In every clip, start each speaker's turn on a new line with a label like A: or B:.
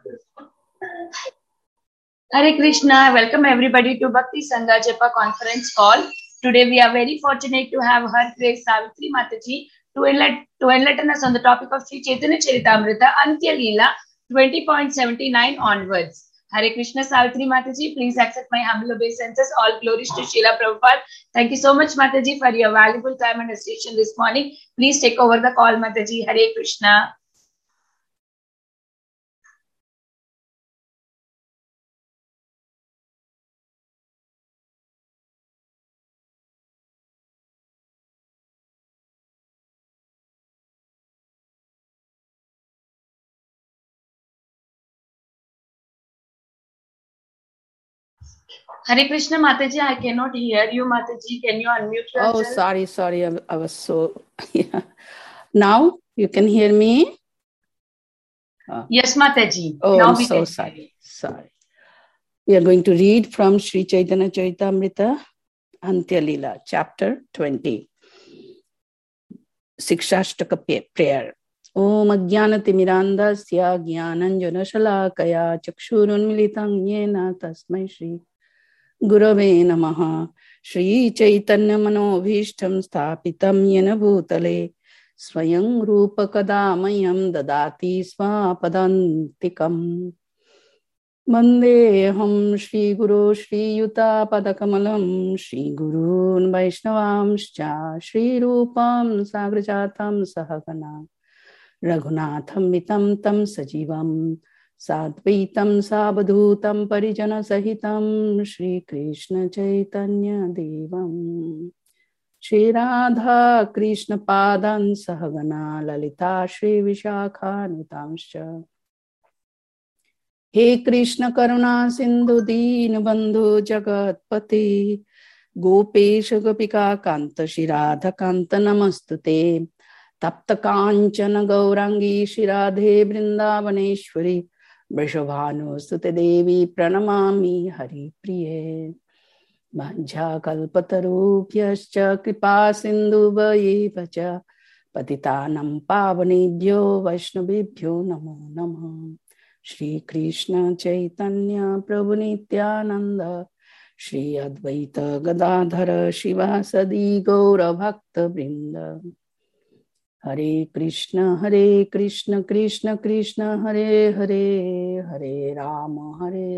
A: Hare Krishna, welcome everybody to Bhakti Sangha Japa conference call. Today we are very fortunate to have Her Grace Savitri Mataji to enlighten us on the topic of Sri Chaitanya Charitamrita Antya Leela 20.79 onwards. Hare Krishna Savitri Mataji, please accept my humble obeisances. All glories to Srila Prabhupada. Thank you so much Mataji for your valuable time and association this morning. Please take over the call Mataji. Hare Krishna. Hare Krishna Mataji, I cannot hear you Mataji. Can you unmute yourself?
B: Oh, sorry. I was so... Yeah. Now you can hear me?
A: Yes, Mataji.
B: Oh,
A: now
B: I'm so sorry. We are going to read from Sri Chaitanya Charitamrita Antya Leela, chapter 20. Sikshashtaka prayer. Om Ajnanatimirandasya Jnananjana Shalakaya Chakshurunmilitam Yena Tasmai Shri Gurave Namaha. Shri Chaitanya Manobhishtam Sthapitam Yena Bhutale Swayam Rupa Kadamayam Dadati Swapadantikam Vandeham Shri Guru Shri Yuta Padakamalam Shri Gurun Vaishnavamscha Shri Rupam Sagrajatam Sahagana Raghunatham Vitam Tam Sajivam Sadvaitam Sabadhutam Parijana Sahitam Shri Krishna Chaitanya Devam Shri Radha Krishna Padan Sahagana Lalita Shri Vishakha Nutamscha He Krishna Karuna Sindhu Deen Bandhu Jagatpati Gopesha Gopika Kanta Shri Radha Kanta Namastute Tapta Kanchana Gaurangi Shri Radhe Vrindavaneshwari Vrishabhanu Sute Devi Pranamami Hari Priye Bhanja Kalpatarupyascha Kripa Sindhu Vayevacha Patitanam Pavanebhyo Vaishnavibhyo Namo Namah Shri Krishna Chaitanya Prabhu Nityananda Shri Advaita Gadadhara Shivasadi Gaura Bhakta Vrinda Hare Krishna Krishna Krishna Hare Hare Hare Rama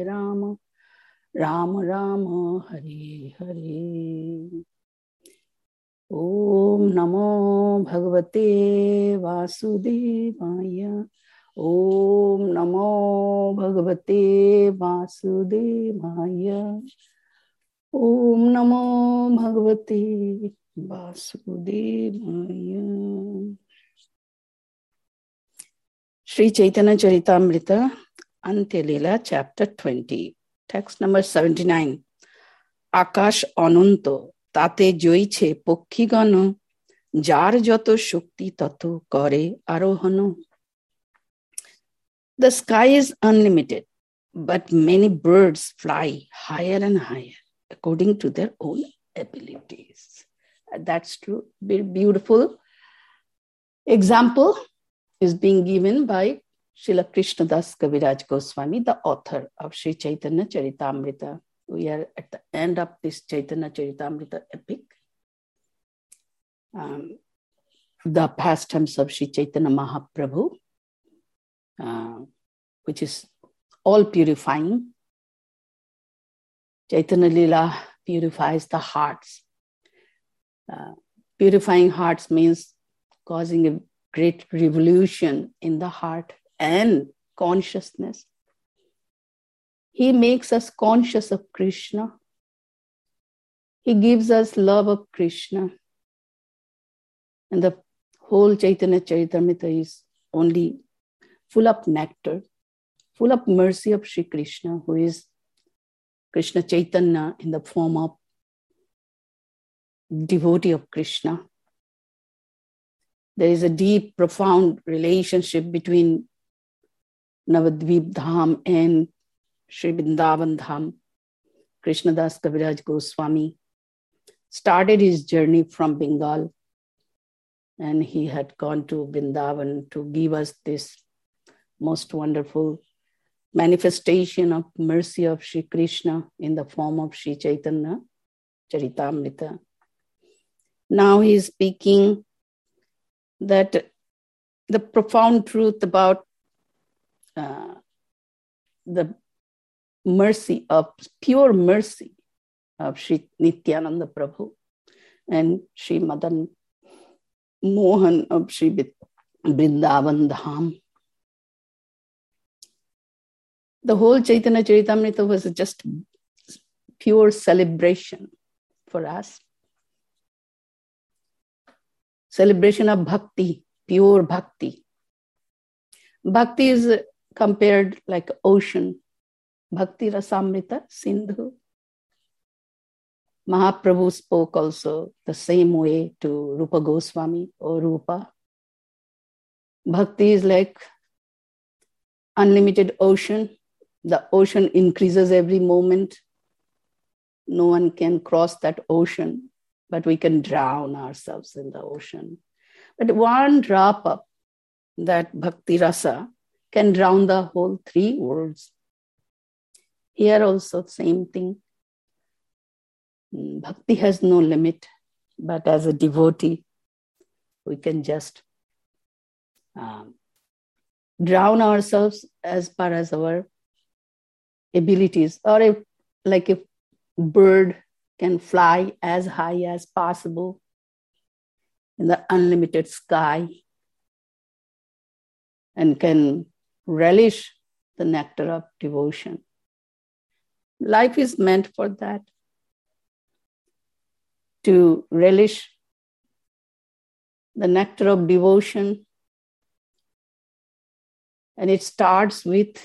B: Rama Rama Hare Hare Om Namo Bhagavate Vasudevaya Om Namo Bhagavate Vasudevaya Om Namo Bhagavate Vasudevaya. Sri Chaitanya Charitamrita Antya Leela, chapter 20, text number 79. Akash Ananto tate joiche pokkigano jar joto shukti tato kore arohano. The sky is unlimited, but many birds fly higher and higher according to their own abilities. That's true. Beautiful example is being given by Srila Krishnadas Kaviraj Goswami, the author of Sri Chaitanya Charitamrita. We are at the end of this Chaitanya Charitamrita epic. The pastimes of Sri Chaitanya Mahaprabhu, which is all purifying. Chaitanya Leela purifies the hearts. Purifying hearts means causing a great revolution in the heart and consciousness. He makes us conscious of Krishna. He gives us love of Krishna. And the whole Chaitanya Charitamrita is only full of nectar, full of mercy of Sri Krishna, who is Krishna Chaitanya in the form of devotee of Krishna. There is a deep, profound relationship between Navadvip Dham and Sri Vrindavan Dham. Krishnadas Kaviraj Goswami started his journey from Bengal, and he had gone to Vrindavan to give us this most wonderful manifestation of mercy of Sri Krishna in the form of Sri Chaitanya Charitamrita. Now he is speaking that the profound truth about the mercy of pure mercy of Sri Nityananda Prabhu and Sri Madan Mohan of Sri Vrindavan Dham. The whole Chaitanya Charitamrita was just pure celebration for us. Celebration of bhakti, pure bhakti. Bhakti is compared like ocean. Bhakti Rasamrita Sindhu. Mahaprabhu spoke also the same way to Rupa Goswami or Rupa. Bhakti is like unlimited ocean. The ocean increases every moment. No one can cross that ocean, but we can drown ourselves in the ocean. But one drop of that bhakti rasa can drown the whole three worlds. Here also same thing. Bhakti has no limit, but as a devotee, we can just drown ourselves as far as our abilities. Or if, like a bird can fly as high as possible in the unlimited sky and can relish the nectar of devotion. Life is meant for that, to relish the nectar of devotion. And it starts with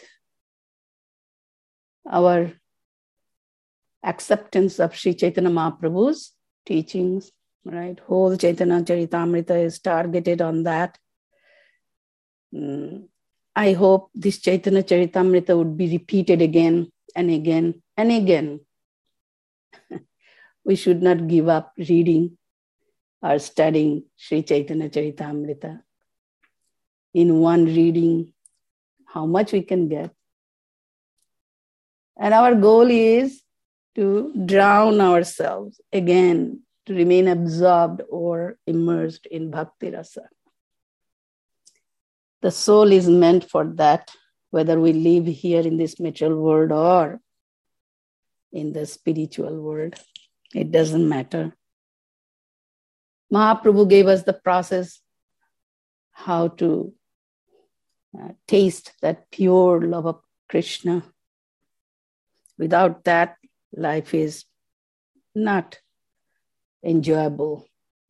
B: our acceptance of Sri Chaitanya Mahaprabhu's teachings, right? Whole Chaitanya Charitamrita is targeted on that. I hope this Chaitanya Charitamrita would be repeated again and again and again. We should not give up reading or studying Sri Chaitanya Charitamrita. In one reading, how much we can get. And our goal is to drown ourselves again, to remain absorbed or immersed in Bhakti Rasa. The soul is meant for that, whether we live here in this material world or in the spiritual world. It doesn't matter. Mahaprabhu gave us the process how to taste that pure love of Krishna. Without that, life is not enjoyable.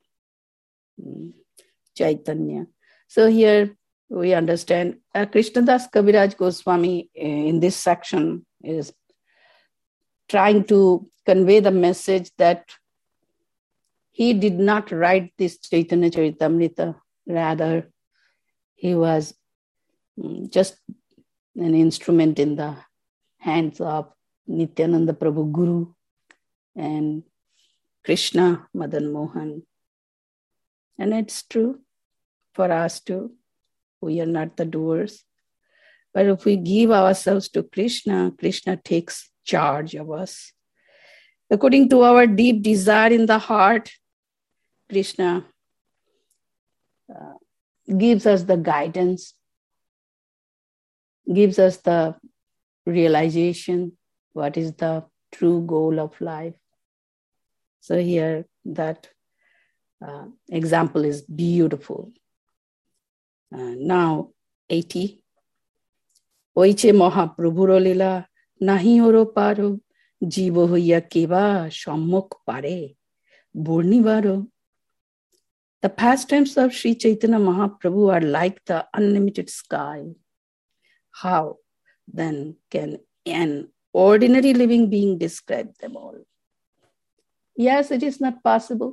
B: Chaitanya. So here we understand Krishnadas Kaviraj Goswami in this section is trying to convey the message that he did not write this Chaitanya Charitamrita. Rather, he was just an instrument in the hands of Nityananda Prabhu Guru and Krishna Madan Mohan. And it's true for us too. We are not the doers. But if we give ourselves to Krishna, Krishna takes charge of us. According to our deep desire in the heart, Krishna gives us the guidance, gives us the realization, what is the true goal of life. So here that example is beautiful. Now 80. Oiche Mahaprabhuro lila nahi oro paro jivo hoya keva sammok pare bornivaro. The pastimes of Sri Chaitanya Mahaprabhu are like the unlimited sky. How then can an ordinary living being describe them all? Yes, it is not possible.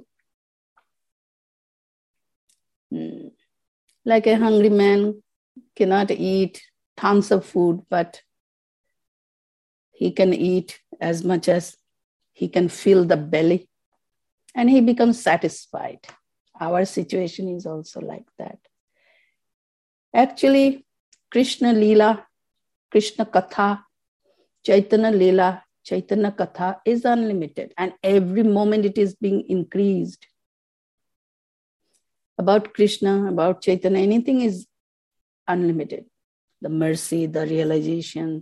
B: Like a hungry man cannot eat tons of food, but he can eat as much as he can fill the belly and he becomes satisfied. Our situation is also like that. Actually, Krishna Leela Krishna Katha, Chaitanya Leela, Chaitanya Katha is unlimited, and every moment it is being increased. About Krishna, about Chaitanya, anything is unlimited. The mercy, the realization,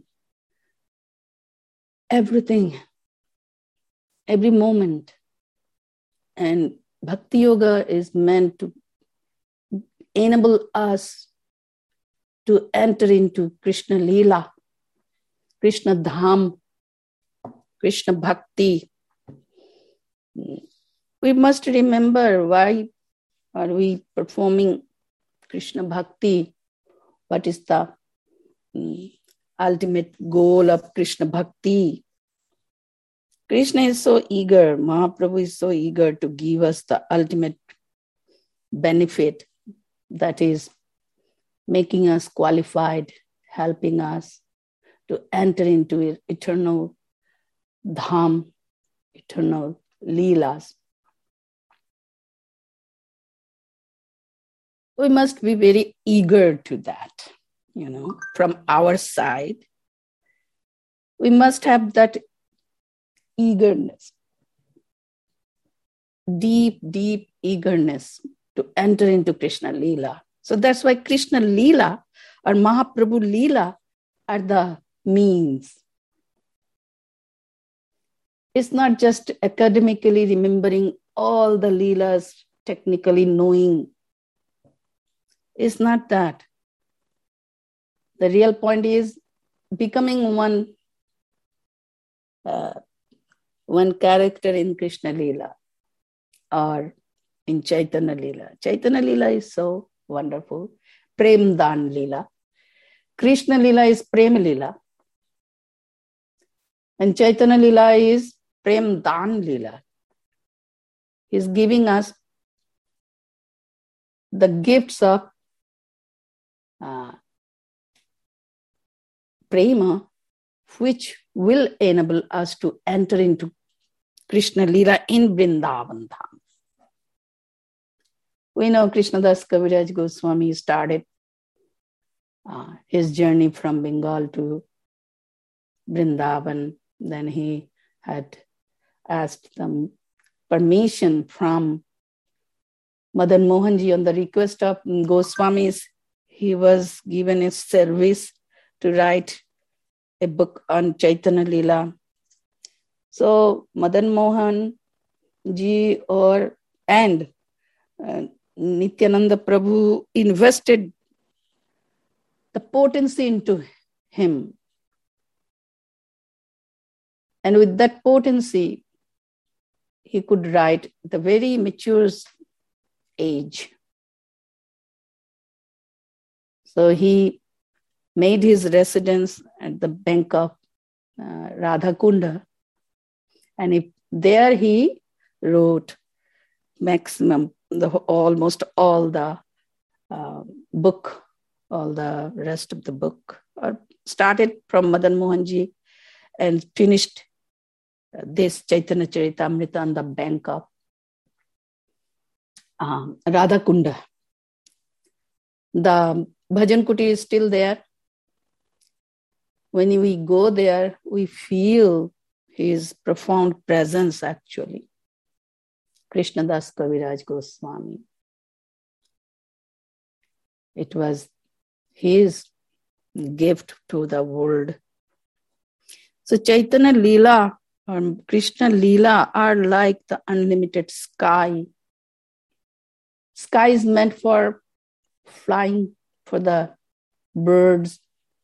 B: everything, every moment. And Bhakti Yoga is meant to enable us to enter into Krishna Leela, Krishna Dham, Krishna Bhakti. We must remember, why are we performing Krishna Bhakti? What is the ultimate goal of Krishna Bhakti? Krishna is so eager, Mahaprabhu is so eager to give us the ultimate benefit, that is making us qualified, helping us to enter into eternal dham, eternal leelas. We must be very eager to that, from our side. We must have that eagerness, deep, deep eagerness to enter into Krishna Leela. So that's why Krishna Leela or Mahaprabhu Leela are the means. It's not just academically remembering all the Leelas, technically knowing. It's not that. The real point is becoming one character in Krishna Leela or in Chaitanya Leela. Chaitanya Leela is so wonderful. Prem Dan Leela. Krishna Leela is Prem Leela. And Chaitanya Leela is Prem Dan Leela. He's giving us the gifts of prema, which will enable us to enter into Krishna Leela in Vrindavan Dham. We know Krishnadas Kaviraj Goswami started his journey from Bengal to Vrindavan. Then he had asked them permission from Madan Mohanji on the request of Goswamis. He was given a service to write a book on Chaitanya Leela. So Madan Mohan ji and Nityananda Prabhu invested the potency into him. And with that potency, he could write at a very mature age. So he made his residence at the bank of Radhakunda. And there he wrote almost all the book, all the rest of the book, or started from Madan Mohanji and finished this Chaitanya Charitamrita on the bank of Radhakunda. The Bhajan Kuti is still there. When we go there, we feel his profound presence actually. Krishnadas Kaviraj Goswami. It was his gift to the world. So Chaitanya Leela or Krishna Leela are like the unlimited sky. Sky is meant for flying, for the birds.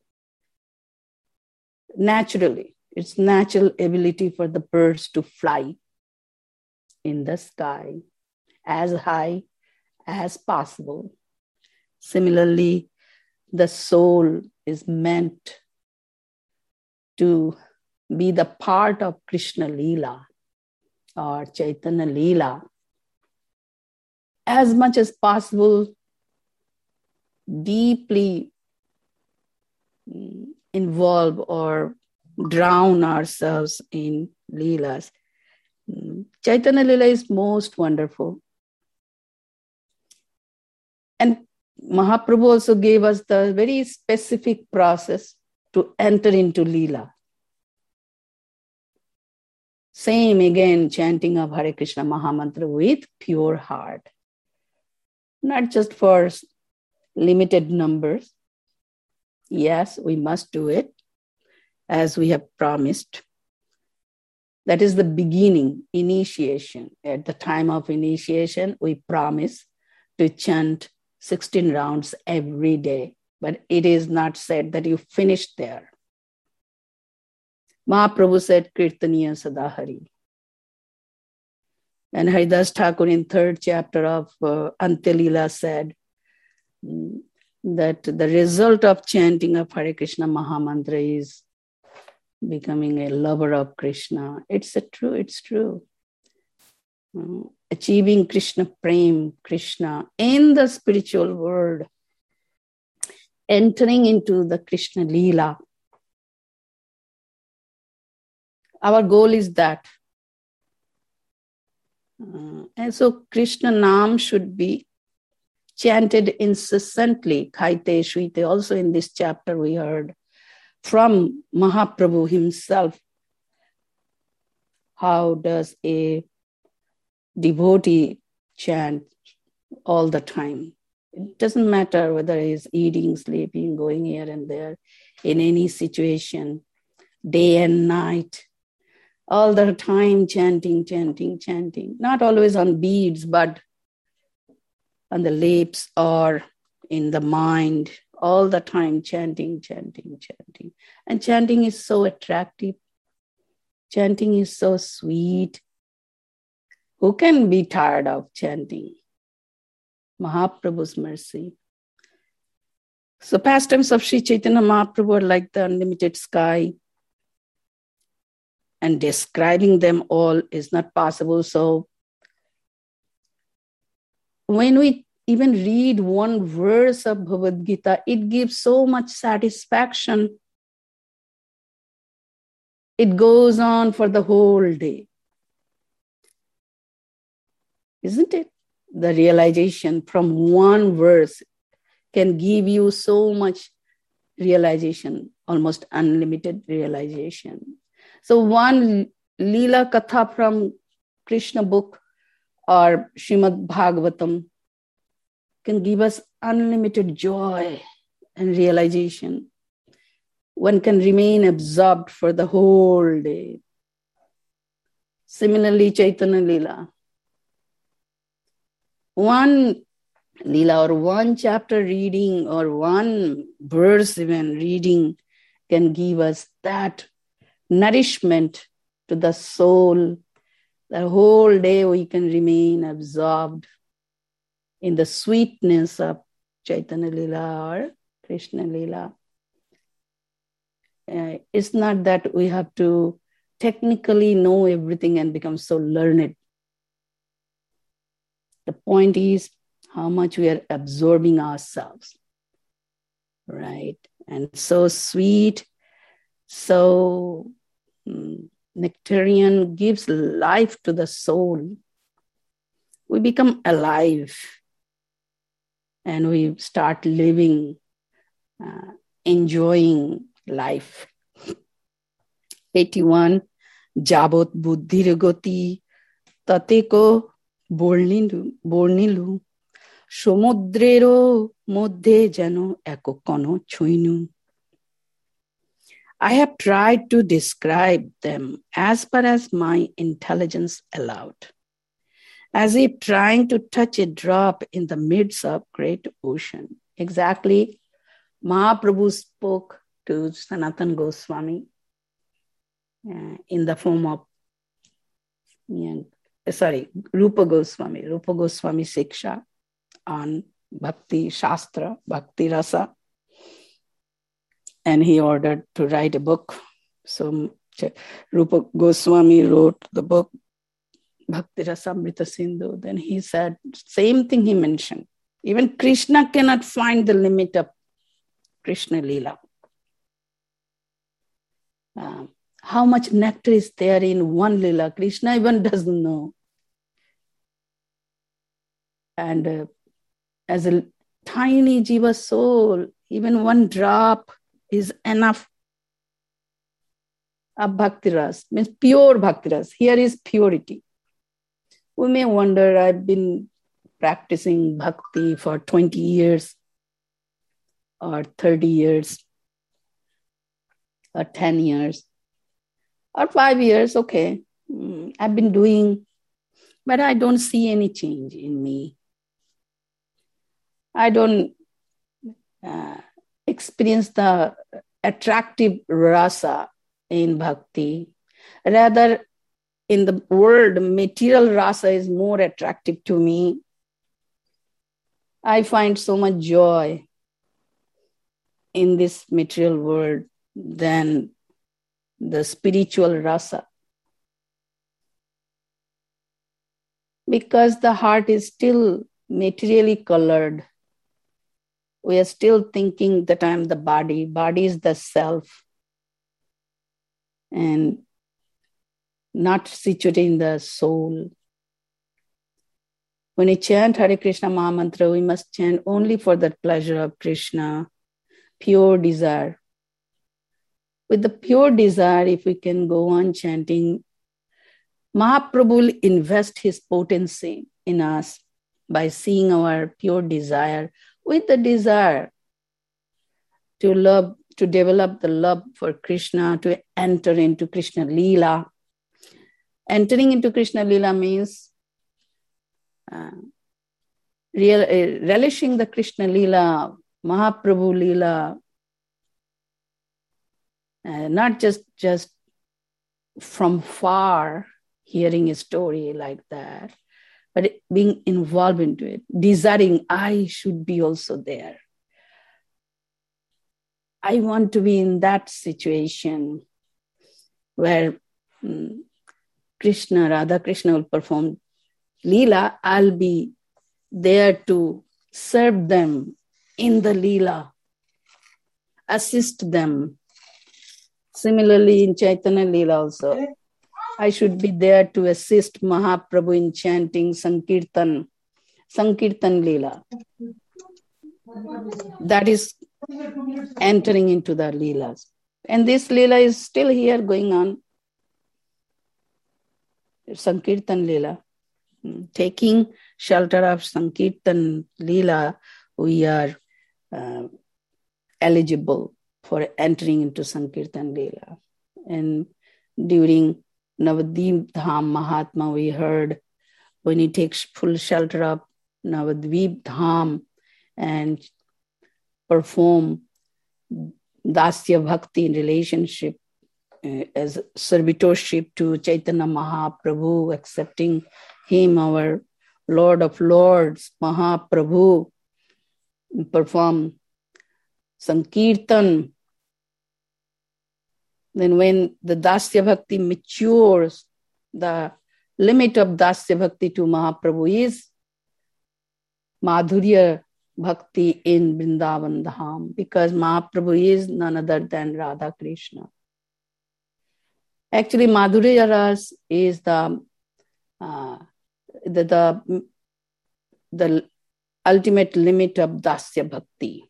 B: Naturally, it's natural ability for the birds to fly in the sky as high as possible. Similarly, the soul is meant to be the part of Krishna Leela or Chaitanya Leela as much as possible, deeply involve or drown ourselves in Leelas. Chaitanya Leela is most wonderful. And Mahaprabhu also gave us the very specific process to enter into Leela. Same again, chanting of Hare Krishna Mahamantra with pure heart. Not just for limited numbers. Yes, we must do it as we have promised. That is the beginning, initiation. At the time of initiation, we promise to chant 16 rounds every day. But it is not said that you finish there. Mahaprabhu said, Kirtaniya Sadahari. And Haridas Thakur in 3rd chapter of Antya Leela said that the result of chanting of Hare Krishna Mahamantra is becoming a lover of Krishna. It's true. Achieving Krishna Prem, Krishna in the spiritual world, entering into the Krishna Leela. Our goal is that. And so Krishna Nam should be chanted incessantly. Khaite, Shwite. Also in this chapter we heard from Mahaprabhu himself, how does a devotee chant all the time. It doesn't matter whether he's eating, sleeping, going here and there, in any situation, day and night, all the time chanting. Not always on beads, but on the lips or in the mind, all the time chanting. And chanting is so attractive. Chanting is so sweet. Who can be tired of chanting? Mahaprabhu's mercy. So pastimes of Sri Chaitanya Mahaprabhu are like the unlimited sky. And describing them all is not possible. So when we even read one verse of Bhagavad Gita, it gives so much satisfaction. It goes on for the whole day. Isn't it? The realization from one verse can give you so much realization, almost unlimited realization. So one Leela Katha from Krishna book or Srimad Bhagavatam can give us unlimited joy and realization. One can remain absorbed for the whole day. Similarly, Chaitanya Leela. One Leela or one chapter reading or one verse even reading can give us that nourishment to the soul. The whole day we can remain absorbed in the sweetness of Chaitanya Leela or Krishna Leela. It's not that we have to technically know everything and become so learned. The point is how much we are absorbing ourselves, right? And so sweet, so nectarian, gives life to the soul. We become alive and we start living, enjoying life. 81, Jabot buddhir goti tateko bornilu সমুদ্রেরও মধ্যে যেন একক কণ ছুঁইনু. I have tried to describe them as far as my intelligence allowed, as if trying to touch a drop in the midst of great ocean. Exactly, Mahaprabhu spoke to Sanatan Goswami in the form of, Rupa Goswami Siksha on Bhakti Shastra, Bhakti Rasa. And he ordered to write a book. So Rupa Goswami wrote the book, Bhakti Rasamrita Sindhu. Then he said, same thing he mentioned. Even Krishna cannot find the limit of Krishna Leela. How much nectar is there in one Leela? Krishna even doesn't know. And as a tiny jiva soul, even one drop is enough of bhakti ras, means pure bhakti ras. Here is purity. We may wonder, I've been practicing bhakti for 20 years or 30 years or 10 years or 5 years. Okay, I've been doing, but I don't see any change in me. I don't experience the attractive rasa in bhakti. Rather, in the world, material rasa is more attractive to me. I find so much joy in this material world than the spiritual rasa. Because the heart is still materially colored. We are still thinking that I'm the body. Body is the self. And not situated in the soul. When we chant Hare Krishna Maha Mantra, we must chant only for the pleasure of Krishna, pure desire. With the pure desire, if we can go on chanting, Mahaprabhu will invest his potency in us by seeing our pure desire, with the desire to love, to develop the love for Krishna, to enter into Krishna Leela. Entering into Krishna Leela means relishing the Krishna Leela, Mahaprabhu Leela, not just from far hearing a story like that, but being involved into it, desiring I should be also there. I want to be in that situation where Krishna, Radha Krishna will perform Leela. I'll be there to serve them in the Leela, assist them. Similarly, in Chaitanya Leela also, I should be there to assist Mahaprabhu in chanting Sankirtan Leela. That is entering into the Leelas. And this Leela is still here going on. Sankirtan Leela. Taking shelter of Sankirtan Leela, we are eligible for entering into Sankirtan Leela. And during Navadvip Dham Mahatma, we heard when he takes full shelter of Navadvip Dham and perform Dasya Bhakti in relationship as servitorship to Chaitanya Mahaprabhu, accepting him, our Lord of Lords, Mahaprabhu, perform Sankirtan. Then when the Dasya Bhakti matures, the limit of Dasya Bhakti to Mahaprabhu is Madhurya Bhakti in Vrindavan Dham, because Mahaprabhu is none other than Radha Krishna. Actually, Madhurya Ras is the ultimate limit of Dasya Bhakti.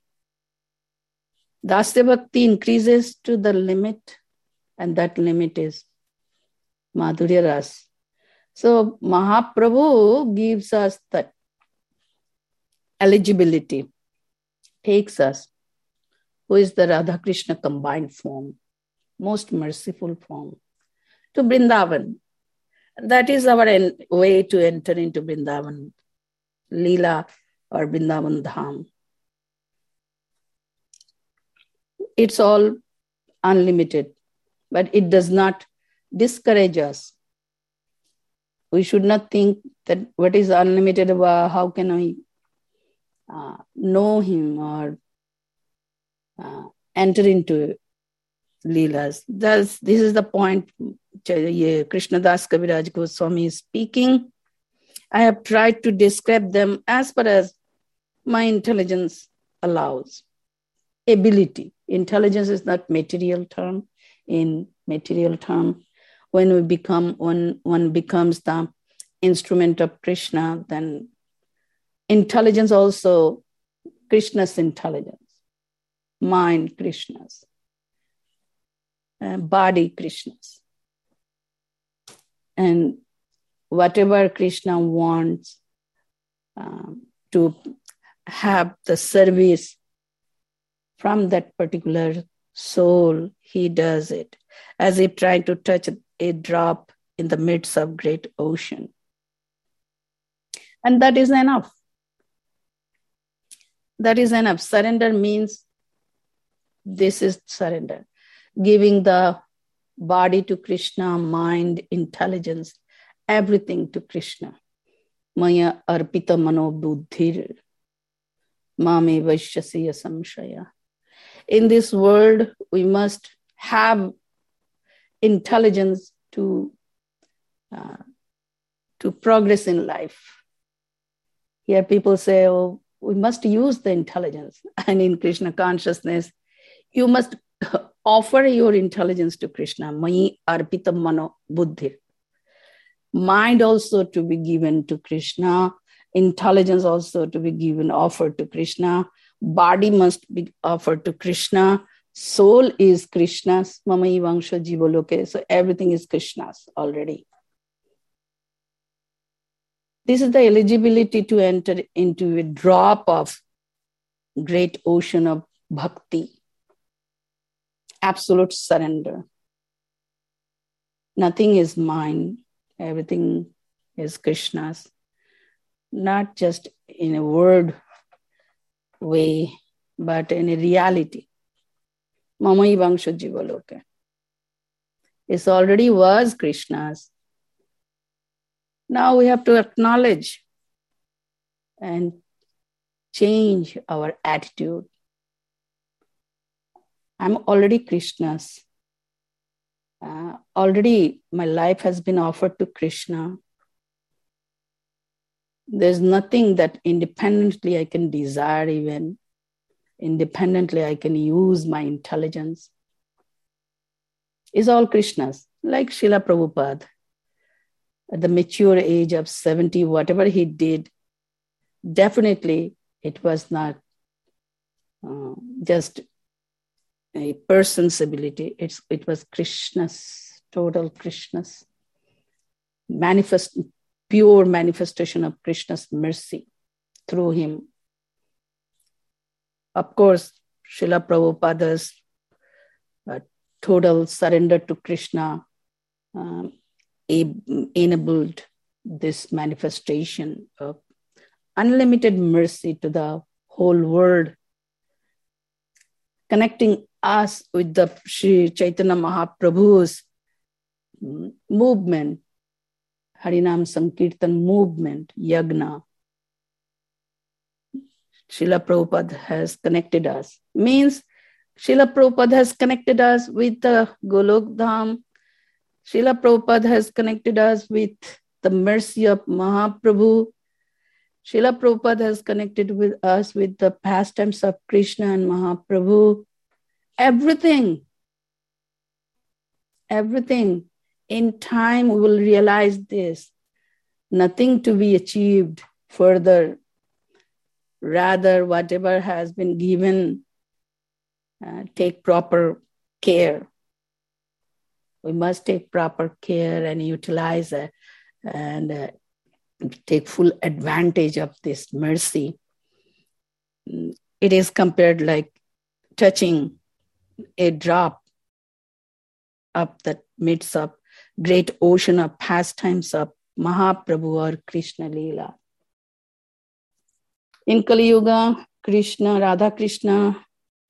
B: Dasya Bhakti increases to the limit, and that limit is Madhurya Ras. So Mahaprabhu gives us that eligibility, takes us, who is the Radha Krishna combined form, most merciful form, to Vrindavan. That is our way to enter into Vrindavan Leela or Vrindavan Dham. It's all unlimited, but it does not discourage us. We should not think that what is unlimited, how can I know him or enter into Leelas. This is the point Krishnadas Kaviraj Goswami is speaking. I have tried to describe them as far as my intelligence allows. Ability. Intelligence is not material term. In material term, when one becomes the instrument of Krishna, then intelligence also, Krishna's intelligence, mind Krishna's. body Krishnas. And whatever Krishna wants to have the service from that particular soul, he does it, as if trying to touch a drop in the midst of great ocean. And that is enough. That is enough. Surrender means this is surrender. Giving the body to Krishna, mind, intelligence, everything to Krishna. Maya arpita mano buddhir, mame vaishyasya samshaya. In this world, we must have intelligence to progress in life. Here people say, oh, we must use the intelligence. And in Krishna consciousness, you must offer your intelligence to Krishna. Mayi arpita mano buddhir. Mind also to be given to Krishna. Intelligence also to be given, offered to Krishna. Body must be offered to Krishna. Soul is Krishna's. Mamayi vangsha jivaloke. So everything is Krishna's already. This is the eligibility to enter into a drop of great ocean of bhakti. Absolute surrender. Nothing is mine. Everything is Krishna's. Not just in a word way, but in a reality. Mamayi vangsha jivaloke. It already was Krishna's. Now we have to acknowledge and change our attitude. I'm already Krishna's. Already my life has been offered to Krishna. There's nothing that independently I can desire even. Independently I can use my intelligence. It's all Krishna's. Like Srila Prabhupada. At the mature age of 70, whatever he did, definitely it was not just a person's ability. It was Krishna's, total Krishna's pure manifestation of Krishna's mercy through him. Of course, Srila Prabhupada's total surrender to Krishna enabled this manifestation of unlimited mercy to the whole world, connecting us with the Sri Chaitanya Mahaprabhu's movement, Harinam Sankirtan movement, Yagna. Srila Prabhupada has connected us. Means Srila Prabhupada has connected us with the Golok Dham. Srila Prabhupada has connected us with the mercy of Mahaprabhu. Srila Prabhupada has connected with us with the pastimes of Krishna and Mahaprabhu. Everything. In time we will realize this. Nothing to be achieved further. Rather, whatever has been given, take proper care. We must take proper care and utilize it and take full advantage of this mercy. It is compared like touching a drop of the midst of great ocean of pastimes of Mahaprabhu or Krishna Leela. In Kali Yuga, Krishna, Radha Krishna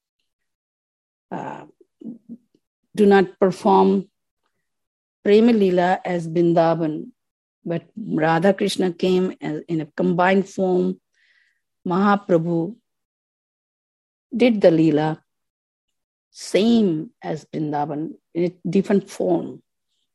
B: do not perform Prema Leela as Vrindavan, but Radha Krishna came in a combined form. Mahaprabhu did the Leela same as Vrindavan in a different form.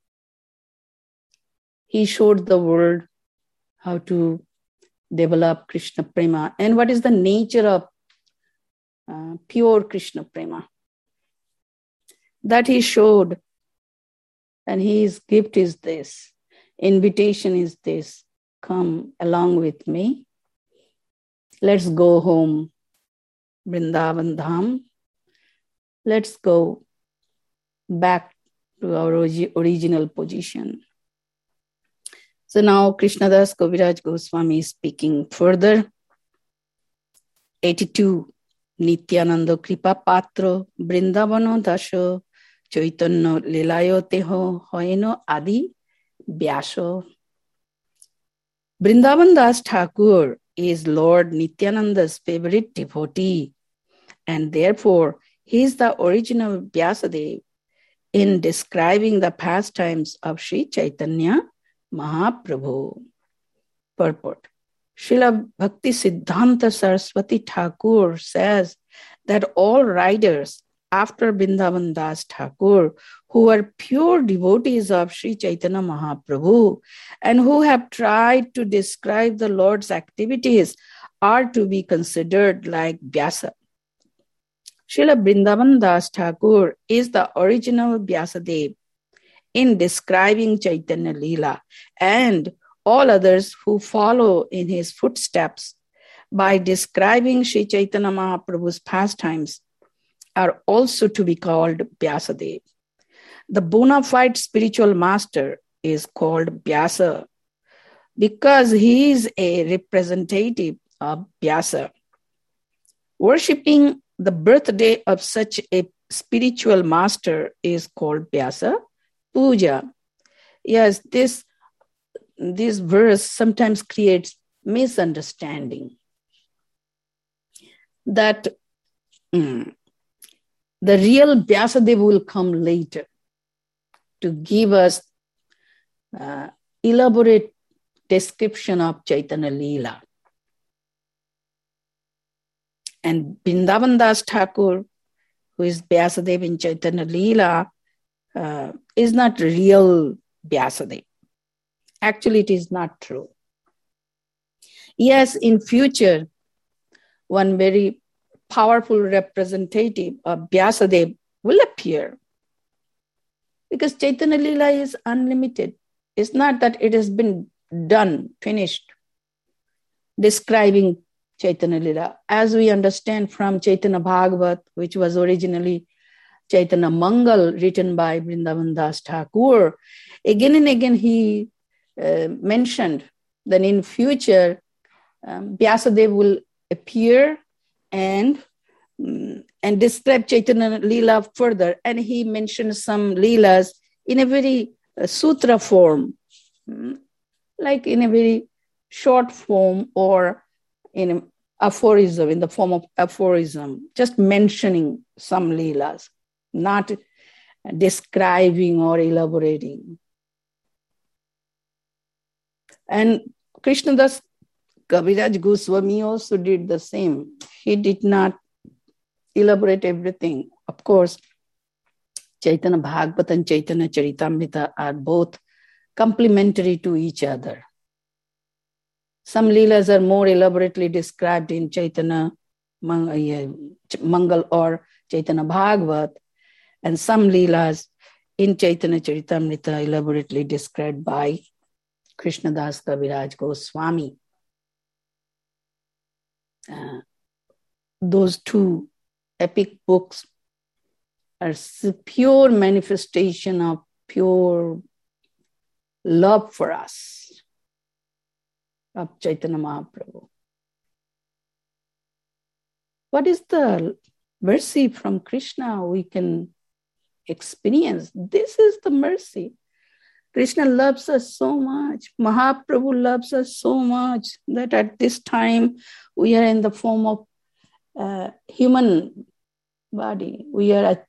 B: He showed the world how to develop Krishna Prema and what is the nature of pure Krishna Prema. That he showed. And his gift is this, invitation is this, come along with me. Let's go home, Vrindavan Dham. Let's go back to our original position. So now Krishnadas Kaviraj Goswami is speaking further. 82. Nityananda Kripa Patra Brindavano Dasha Chaitanya Lilayo Teho Hoeno Adi Vyasa. Vrindavan Das Thakur is Lord Nityananda's favorite devotee, and therefore he is the original Vyasadeva in describing the pastimes of Sri Chaitanya Mahaprabhu. Purport. Srila Bhakti Siddhanta Saraswati Thakur says that all writers after Vrindavan Das Thakur who are pure devotees of Sri Chaitanya Mahaprabhu and who have tried to describe the Lord's activities are to be considered like Vyasa. Srila Vrindavan Das Thakur is the original Vyasadeva in describing Chaitanya Leela, and all others who follow in his footsteps by describing Sri Chaitanya Mahaprabhu's pastimes are also to be called Vyasadeva. The bona fide spiritual master is called Vyasa because he is a representative of Vyasa. Worshipping the birthday of such a spiritual master is called Vyasa Puja. Yes, this verse sometimes creates misunderstanding that the real Vyasadeva will come later to give us elaborate description of Chaitanya Leela. And Vrindavan Das Thakur, who is Vyasadeva in Chaitanya Leela, is not real Vyasadeva. Actually, it is not true. Yes, in future, one very powerful representative of Vyasadeva will appear because Chaitanya Leela is unlimited. It's not that it has been done, finished, describing Chaitanya Leela. As we understand from Chaitanya Bhagavat, which was originally Chaitanya Mangal, written by Vrindavan Das Thakur, again and again he mentioned that in future Vyasadeva will appear and describe Chaitanya Leela further. And he mentioned some Leelas in a very sutra form, like in a very short form or in aphorism, in the form of aphorism, just mentioning some Leelas, not describing or elaborating. And Krishnadas Kaviraj Goswami also did the same. He did not elaborate everything. Of course, Chaitanya Bhagavat and Chaitanya Charitamrita are both complementary to each other. Some Leelas are more elaborately described in Chaitanya Mangal or Chaitanya Bhagavat, and some Leelas in Chaitanya Charitamrita elaborately described by Krishnadas Kaviraj Goswami. Those two epic books are pure manifestation of pure love for us, of Chaitanya Mahaprabhu. What is the mercy from Krishna we can experience? This is the mercy. Krishna loves us so much. Mahaprabhu loves us so much that at this time we are in the form of human body. We are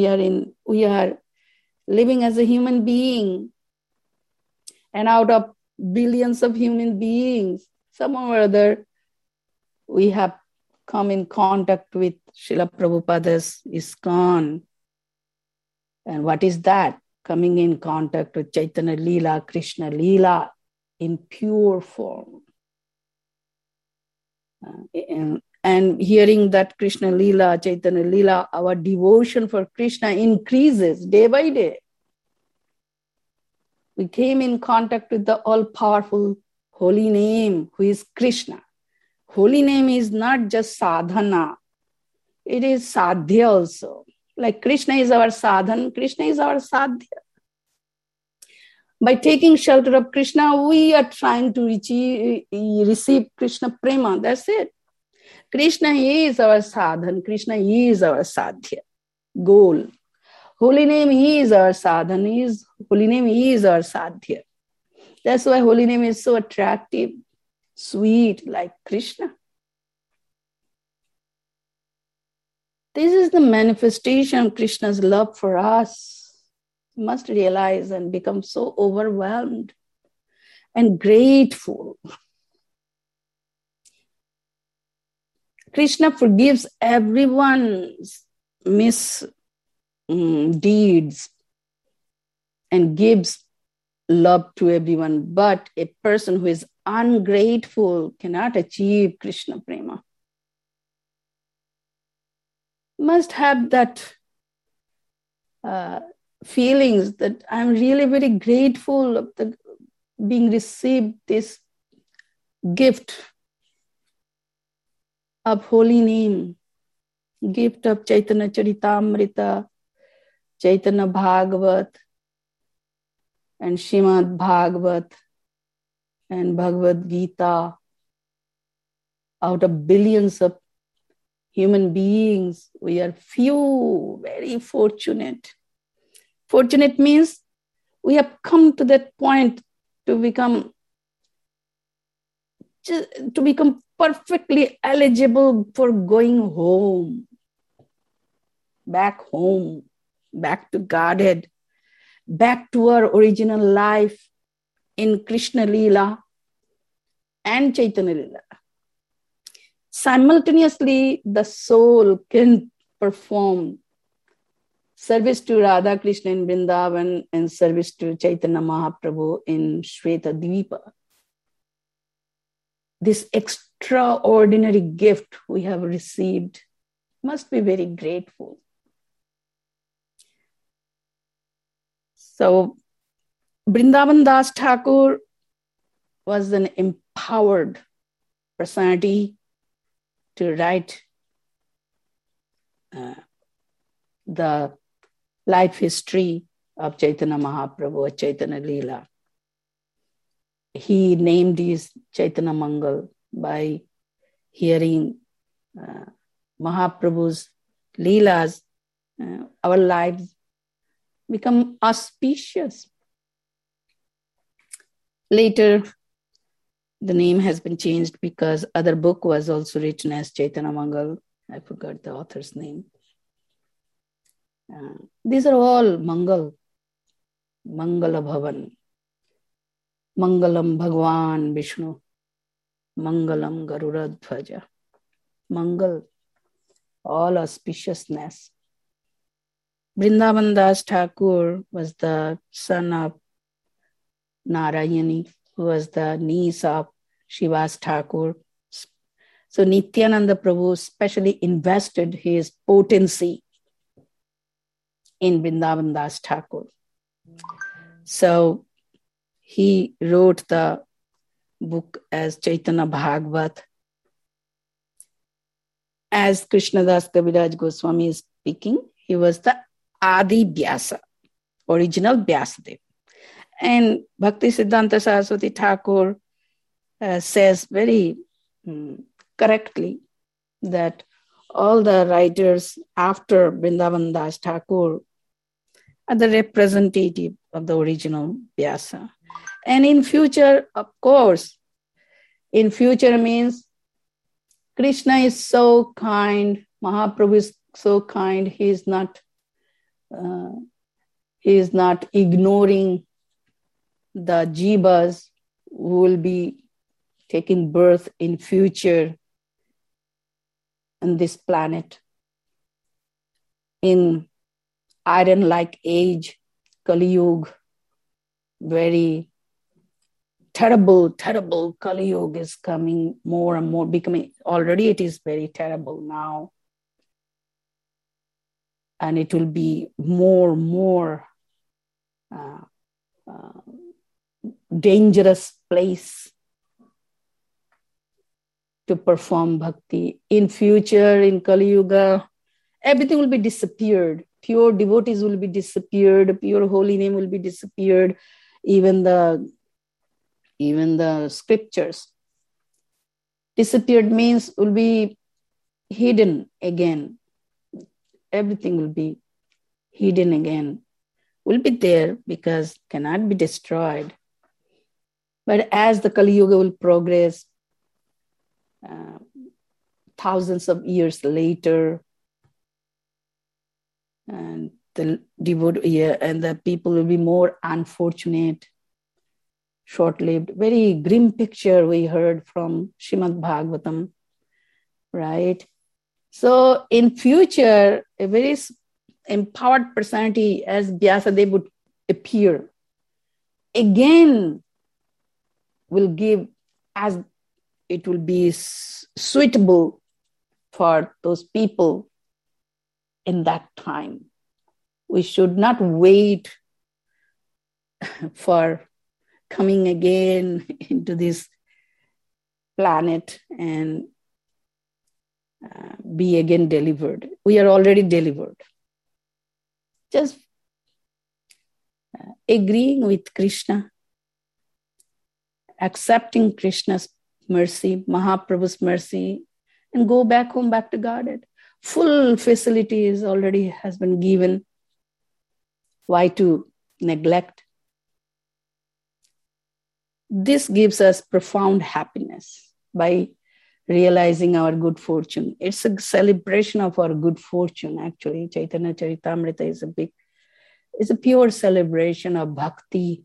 B: living as a human being, and out of billions of human beings, somehow or other, we have come in contact with Srila Prabhupada's ISKCON. And what is that? Coming in contact with Chaitanya Leela, Krishna Leela in pure form. And hearing that Krishna Leela, Chaitanya Leela, our devotion for Krishna increases day by day. We came in contact with the all-powerful holy name, who is Krishna. Holy name is not just sadhana. It is sadhya also. Like Krishna is our sadhana, Krishna is our sadhya. By taking shelter of Krishna, we are trying to receive Krishna prema. That's it. Krishna is our sadhan. Krishna is our sadhya goal. Holy name is our sadhan. Holy name is our sadhya. That's why holy name is so attractive, sweet, like Krishna. This is the manifestation of Krishna's love for us. We must realize and become so overwhelmed and grateful. Krishna forgives everyone's misdeeds and gives love to everyone. But a person who is ungrateful cannot achieve Krishna prema. Must have that feelings that I'm really very grateful of being received this gift of holy name, gift of Chaitanya Charitamrita, Chaitanya Bhagavat, and Srimad Bhagavat, and Bhagavad Gita. Out of billions of human beings, we are few, very fortunate. Fortunate means we have come to that point to become perfectly eligible for going home, back to Godhead, back to our original life in Krishna Leela and Chaitanya Leela. Simultaneously, the soul can perform service to Radha Krishna in Vrindavan and service to Chaitanya Mahaprabhu in Shweta Dvipa. This extraordinary gift we have received, must be very grateful. So, Vrindavan Das Thakur was an empowered personality to write the life history of Chaitanya Mahaprabhu or Chaitanya Leela. He named his Chaitanya Mangal by hearing Mahaprabhu's Leelas. Our lives become auspicious. Later, the name has been changed because other book was also written as Chaitanya Mangal. I forgot the author's name. These are all Mangal, Mangala Bhavan, Mangalam Bhagwan Vishnu, Mangalam Garuradhvaja, Mangal, all auspiciousness. Vrindavan Das Thakur was the son of Narayani, who was the niece of Shivas Thakur. So Nityananda Prabhu specially invested his potency in Vrindavan Das Thakur. So he wrote the book as Chaitanya Bhagavat. As Krishnadas Kaviraj Goswami is speaking, he was the Adi Vyasa, original Vyasadeva. And Bhakti Siddhanta Saraswati Thakur says very correctly that all the writers after Vrindavan Das Thakur are the representative of the original Vyasa. And in future, of course, in future means Krishna is so kind, Mahaprabhu is so kind, he is not ignoring the jivas who will be taking birth in future on this planet. In iron-like age, Kali Yuga, very terrible Kali Yuga is coming more and more, becoming, already it is very terrible now. And it will be more dangerous place to perform bhakti. In future, in Kali Yuga, everything will be disappeared. Pure devotees will be disappeared. Pure holy name will be disappeared. even the scriptures. Disappeared means will be hidden again. Everything will be hidden again. Will be there because cannot be destroyed. But as the Kali Yuga will progress, thousands of years later, and the people will be more unfortunate, short-lived. Very grim picture we heard from Srimad Bhagavatam, right? So in future, a very empowered personality as Vyasadeva would appear, again will give, as it will be suitable for those people in that time. We should not wait for coming again into this planet and be again delivered. We are already delivered. Just agreeing with Krishna, accepting Krishna's mercy, Mahaprabhu's mercy, and go back home, back to Godhead. Full facilities already has been given. Why to neglect? This gives us profound happiness by realizing our good fortune. It's a celebration of our good fortune, actually. Chaitanya Charitamrita is a pure celebration of bhakti.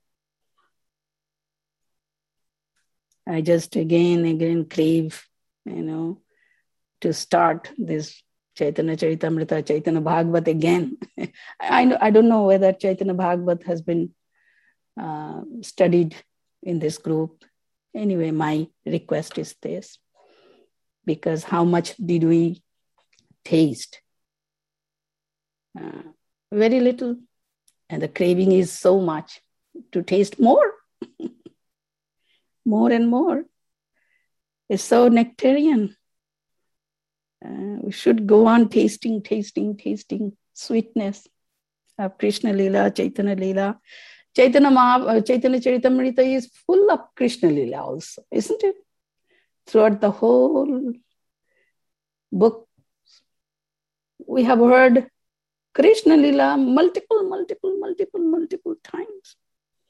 B: I just again crave, to start this Chaitanya Charitamrita, Chaitanya Bhagavat again. I don't know whether Chaitanya Bhagavat has been studied in this group. Anyway, my request is this, because how much did we taste? Very little. And the craving is so much to taste more. More and more. It's so nectarian. We should go on tasting sweetness of Krishna Lila, Chaitanya Lila. Chaitanya Charitamrita is full of Krishna Lila also, isn't it? Throughout the whole book, we have heard Krishna Lila multiple times.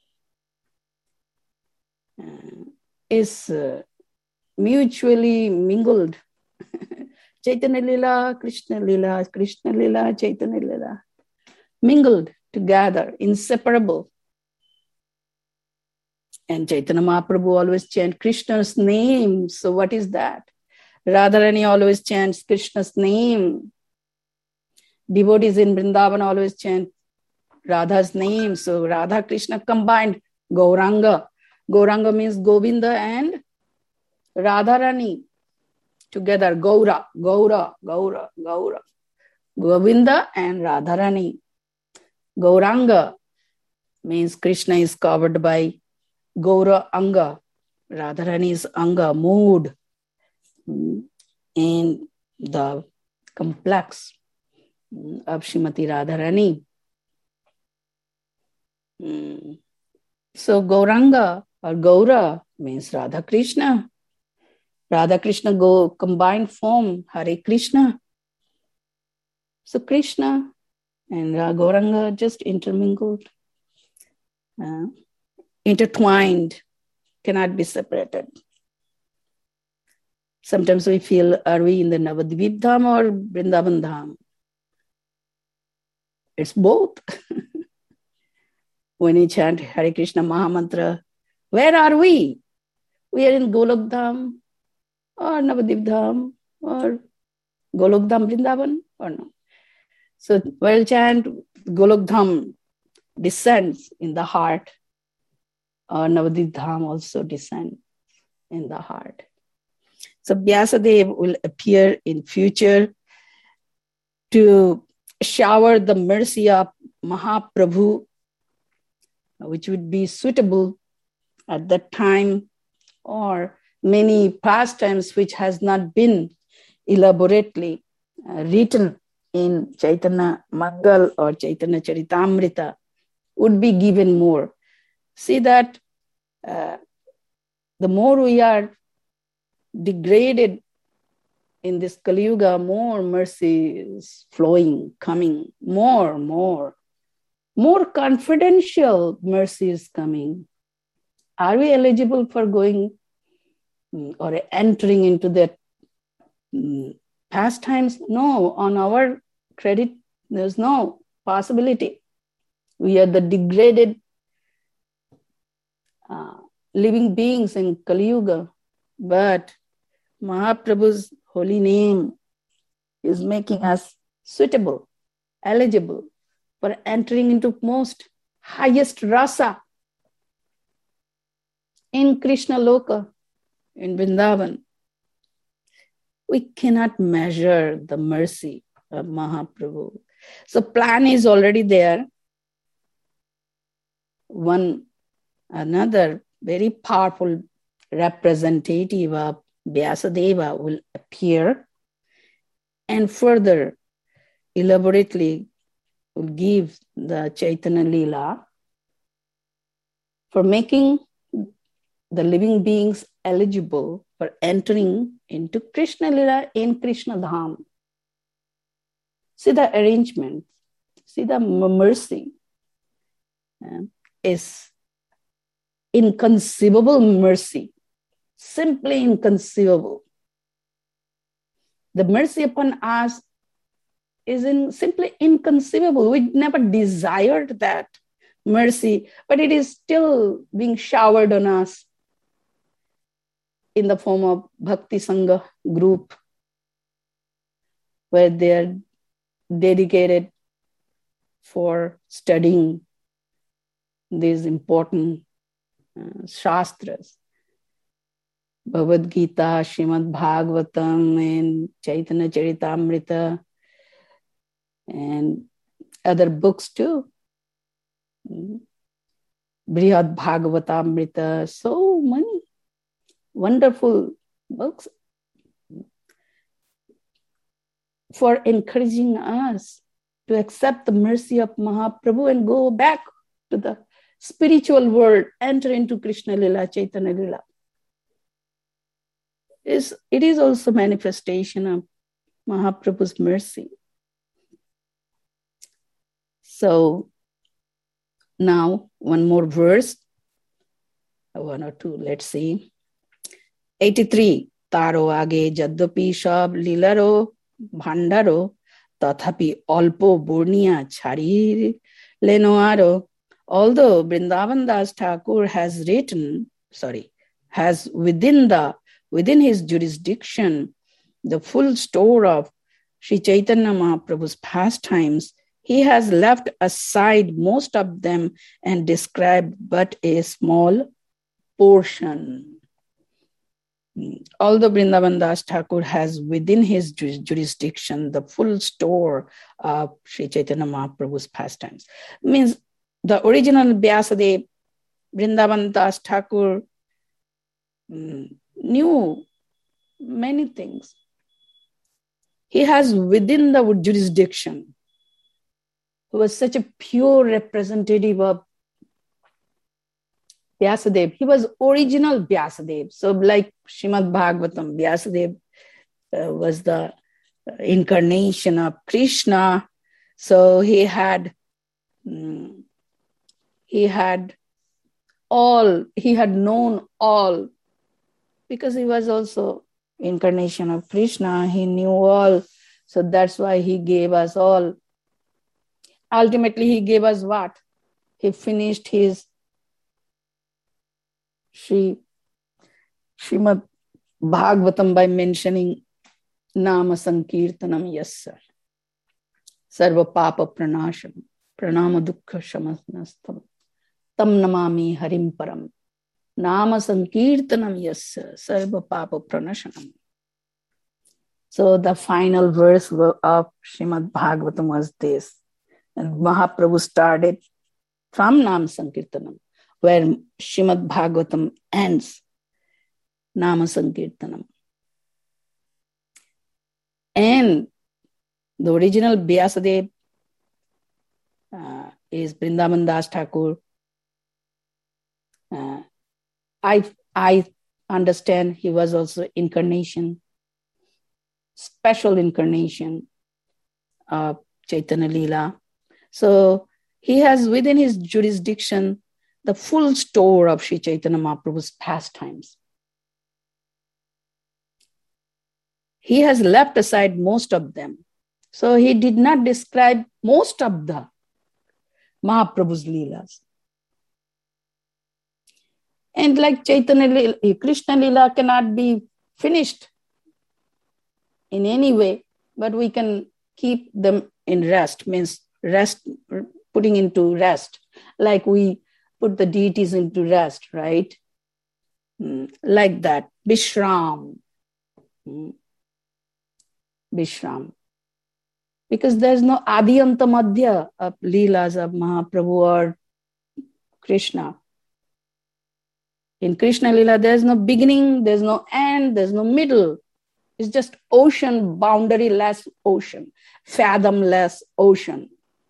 B: Is mutually mingled. Chaitanya Lila, Krishna Lila, Chaitanya Lila. Mingled together, inseparable. And Chaitanya Mahaprabhu always chant Krishna's name. So what is that? Radharani always chants Krishna's name. Devotees in Vrindavan always chant Radha's name. So Radha Krishna combined. Gauranga. Gauranga means Govinda and Radharani. Together, Gaura. Govinda and Radharani. Gauranga means Krishna is covered by Gaura Anga. Radharani's Anga, mood. And the complex of Srimati Radharani. So Gauranga or Gaura means Radha Krishna. Radha Krishna go combined form, Hare Krishna. So Krishna and Gauranga just intermingled, intertwined, cannot be separated. Sometimes we feel, are we in the Navadvip Dham or Vrindavan Dham? It's both. When we chant Hare Krishna Mahamantra, where are we? We are in Golok Dham or Navadvip Dham or Golok Dham Vrindavan or no? So while chant, Golok Dham descends in the heart, or Navadvip Dham also descends in the heart. So Vyasadeva will appear in future to shower the mercy of Mahaprabhu, which would be suitable at that time, or many pastimes which has not been elaborately written in Chaitanya Mangal or Chaitanya Charitamrita would be given more. See that the more we are degraded in this Kali Yuga, more mercy is flowing, coming, more confidential mercy is coming. Are we eligible for going or entering into that pastimes? No, on our credit, there's no possibility. We are the degraded living beings in Kali Yuga, but Mahaprabhu's holy name is making us suitable, eligible for entering into most highest rasa in Krishna Loka, in Vrindavan. We cannot measure the mercy of Mahaprabhu. So plan is already there. Another very powerful representative of Vyasadeva will appear and further elaborately will give the Chaitanya Leela for making the living beings eligible for entering into Krishna Leela in Krishna Dham. See the arrangement, see the mercy is inconceivable mercy, simply inconceivable. The mercy upon us is simply inconceivable. We never desired that mercy, but it is still being showered on us in the form of Bhakti Sangha group, where they are dedicated for studying these important shastras. Bhagavad Gita, Srimad Bhagavatam, and Chaitanya Charitamrita, and other books too. Brihad Bhagavatamrita, so many wonderful books for encouraging us to accept the mercy of Mahaprabhu and go back to the spiritual world, enter into Krishna Lila, Chaitanya Lila. It is also manifestation of Mahaprabhu's mercy. So now one more verse, one or two, let's see. 83. Taro age jadvapi sab lilaro bhandaro tathapi alpo burniya chari lenoaro. Although Vrindavan Das Thakur has within his jurisdiction the full store of Sri Chaitanya Mahaprabhu's pastimes, he has left aside most of them and described but a small portion. Although Vrindavan Das Thakur has within his jurisdiction the full store of Sri Chaitanya Mahaprabhu's pastimes, means the original Vyasadeva, Vrindavan Das Thakur, knew many things. He has within the jurisdiction, who was such a pure representative of Vyasadeva. He was original Vyasadeva. So like Srimad Bhagavatam, Vyasadeva was the incarnation of Krishna. So he had known all, because he was also incarnation of Krishna. He knew all. So that's why he gave us all. Ultimately, he gave us what? He finished his Srimad Bhagavatam by mentioning Nama Sankirtanam Yassa Sarva Papa Pranasham Pranama Dukkha Shamasnastam Tam Namami Harim Param Nama Sankirtanam Yassa Sarva Papa Pranashanam. So the final verse of Srimad Bhagavatam was this. And Mahaprabhu started from Nama Sankirtanam, where Srimad Bhagavatam ends, Nama Sankirtanam. And the original Vyasadeva is Vrindavan Das Thakur. I understand he was also incarnation, special incarnation of Chaitanya Leela. So he has within his jurisdiction the full store of Sri Chaitanya Mahaprabhu's pastimes. He has left aside most of them. So he did not describe most of the Mahaprabhu's Leelas. And like Chaitanya Leela, Krishna Leela cannot be finished in any way, but we can keep them in rest, means rest, putting into rest, like we put the deities into rest, right? Like that, Vishram. Vishram. Because there's no Adi Anta Madhya of Leelas of Mahaprabhu or Krishna. In Krishna Leela, there's no beginning, there's no end, there's no middle. It's just ocean, boundaryless ocean, fathomless ocean.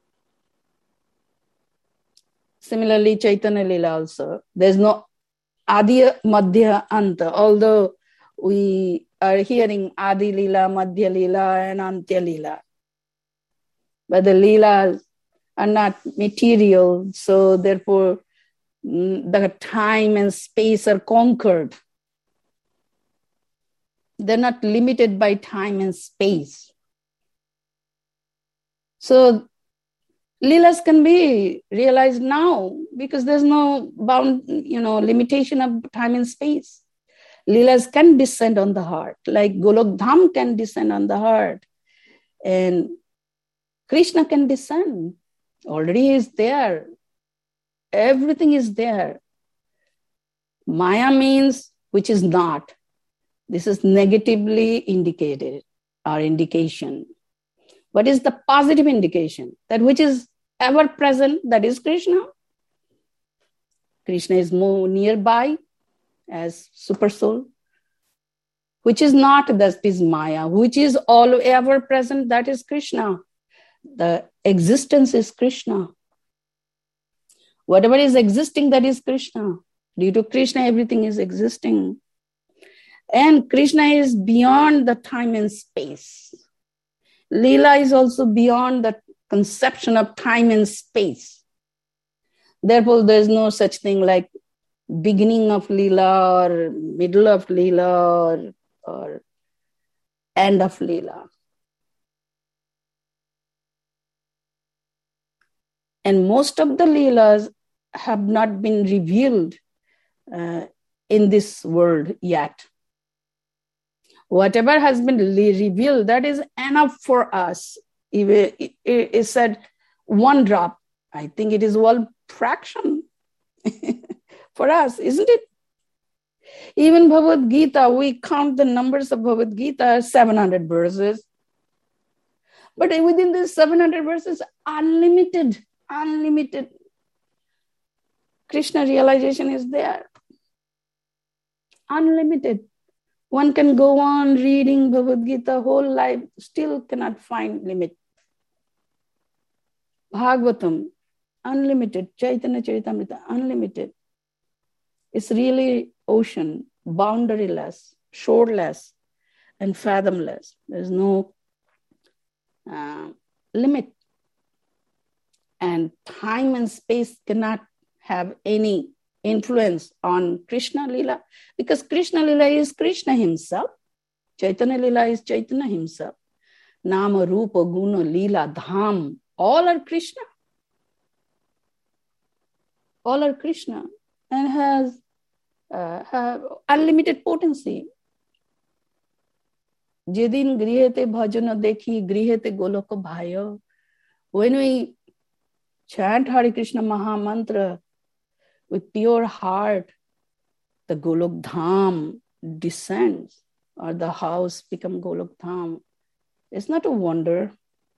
B: Similarly, Chaitanya Leela also, there's no Adi, Madhya, Anta, although we are hearing Adi Leela, Madhya Leela and Antya Leela. But the Leelas are not material, so therefore the time and space are conquered. They're not limited by time and space. So Leelas can be realized now because there's no limitation of time and space. Leelas can descend on the heart, like Golok Dham can descend on the heart. And Krishna can descend. Already is there. Everything is there. Maya means which is not. This is negatively indicated or indication. What is the positive indication? That which is ever present, that is Krishna. Krishna is more nearby as super soul. Which is not, that is Maya. Which is all ever present, that is Krishna. The existence is Krishna. Whatever is existing, that is Krishna. Due to Krishna, everything is existing. And Krishna is beyond the time and space. Leela is also beyond the conception of time and space. Therefore, there is no such thing like beginning of Leela or middle of Leela or end of Leela. And most of the Leelas have not been revealed in this world yet. Whatever has been revealed, that is enough for us. It said one drop. I think it is one fraction for us, isn't it? Even Bhagavad Gita, we count the numbers of Bhagavad Gita, 700 verses. But within these 700 verses, unlimited Krishna realization is there. Unlimited. One can go on reading Bhagavad Gita whole life, still cannot find limit. Bhagavatam, unlimited. Chaitanya Charitamrita, unlimited. It's really ocean, boundaryless, shoreless, and fathomless. There's no limit. And time and space cannot have any influence on Krishna Leela, because Krishna Leela is Krishna himself. Chaitanya Leela is Chaitanya himself. Nama, Rupa, Guna, Leela, Dham, all are Krishna. All are Krishna and have unlimited potency. Jedin grihete bhajana dekhi grihete goloko bhayo. When we chant Hare Krishna Maha Mantra with pure heart, the Golok Dham descends, or the house becomes Golok Dham. It's not a wonder.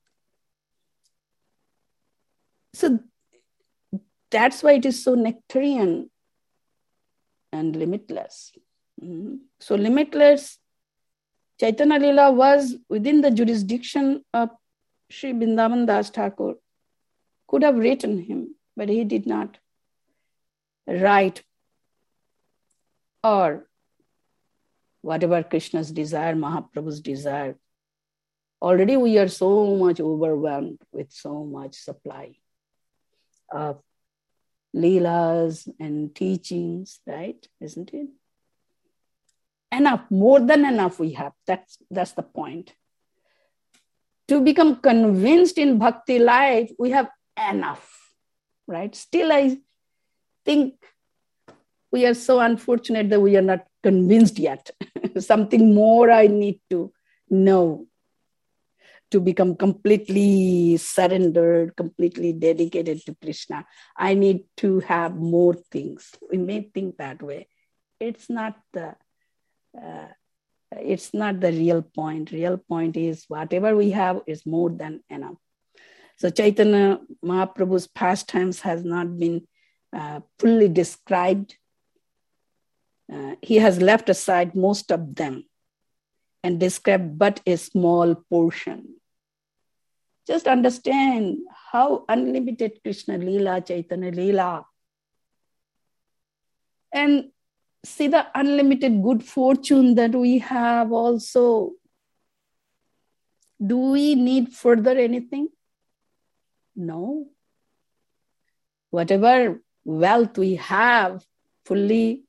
B: So that's why it is so nectarian and limitless. So limitless, Chaitanya Leela was within the jurisdiction of Sri Vrindavan Das Thakur. Could have written him, but he did not write or whatever Krishna's desire, Mahaprabhu's desire. Already we are so much overwhelmed with so much supply of leelas and teachings, right? Isn't it? Enough, more than enough we have. That's the point. To become convinced in bhakti life, we have enough, right? Still, I think we are so unfortunate that we are not convinced yet. Something more I need to know to become completely surrendered, completely dedicated to Krishna. I need to have more things. We may think that way. It's not the real point. Real point is whatever we have is more than enough. So Chaitanya Mahaprabhu's pastimes has not been fully described. He has left aside most of them and described but a small portion. Just understand how unlimited Krishna Leela, Chaitanya Leela. And see the unlimited good fortune that we have also. Do we need further anything? No. Whatever wealth we have, fully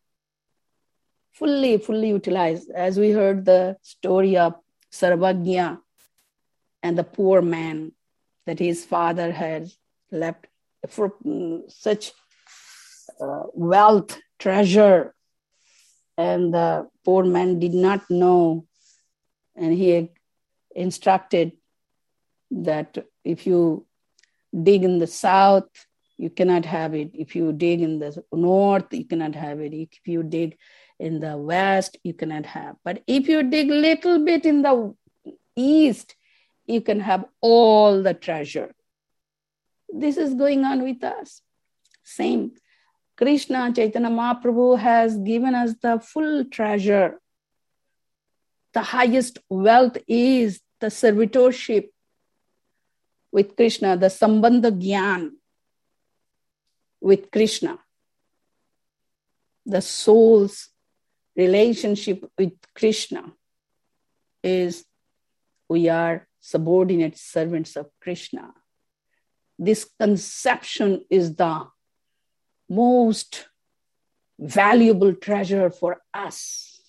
B: utilized. As we heard the story of Sarvagnya and the poor man that his father had left for such wealth, treasure, and the poor man did not know, and he instructed that if you dig in the south, you cannot have it. If you dig in the north, you cannot have it. If you dig in the west, you cannot have. But if you dig little bit in the east, you can have all the treasure. This is going on with us. Same. Krishna, Chaitanya Mahaprabhu has given us the full treasure. The highest wealth is the servitorship with Krishna, the Sambandha Gyan with Krishna. The soul's relationship with Krishna is we are subordinate servants of Krishna. This conception is the most valuable treasure for us.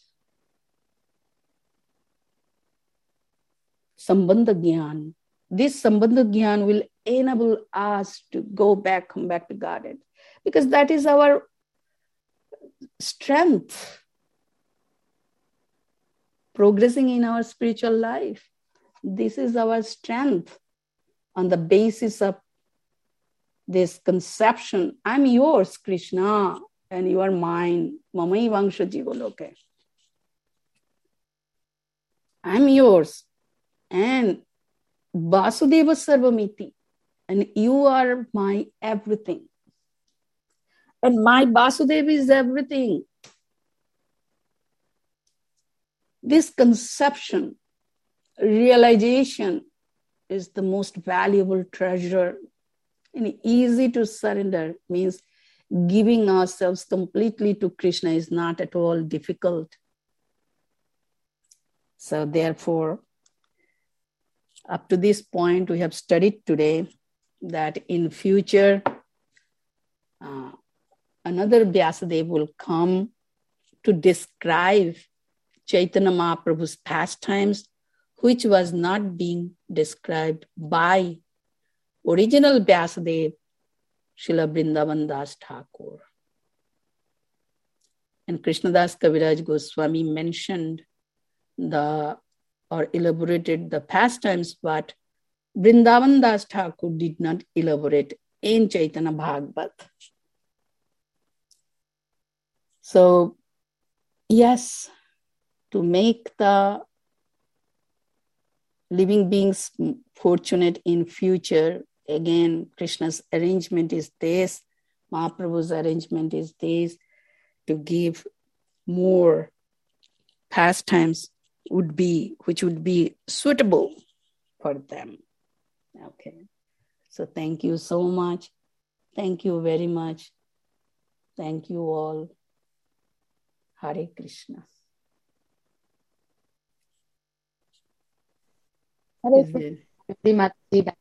B: Sambandha Gyan. This Sambandha Gyan will enable us to come back to Godhead, because that is our strength. Progressing in our spiritual life. This is our strength on the basis of this conception. I'm yours, Krishna, and you are mine. Mamai Vangsha Jivaloke. I'm yours. And Vasudeva Sarvamiti. And you are my everything. And my Vasudeva is everything. This conception, realization is the most valuable treasure. And easy to surrender means giving ourselves completely to Krishna is not at all difficult. So therefore, up to this point, we have studied today that in future, another Vyasadeva will come to describe Chaitanya Mahaprabhu's pastimes, which was not being described by original Vyasadeva, Srila Vrindavan Das Thakur. And Krishnadas Kaviraj Goswami mentioned or elaborated the pastimes, but Vrindavan Das Thakur did not elaborate in Chaitanya Bhagavat. So, yes, to make the living beings fortunate in future, again, Krishna's arrangement is this, Mahaprabhu's arrangement is this, to give more pastimes which would be suitable for them. Okay. So thank you so much. Thank you very much. Thank you all. Hare Krishna.
A: Hare
B: Is there?
A: Krishna.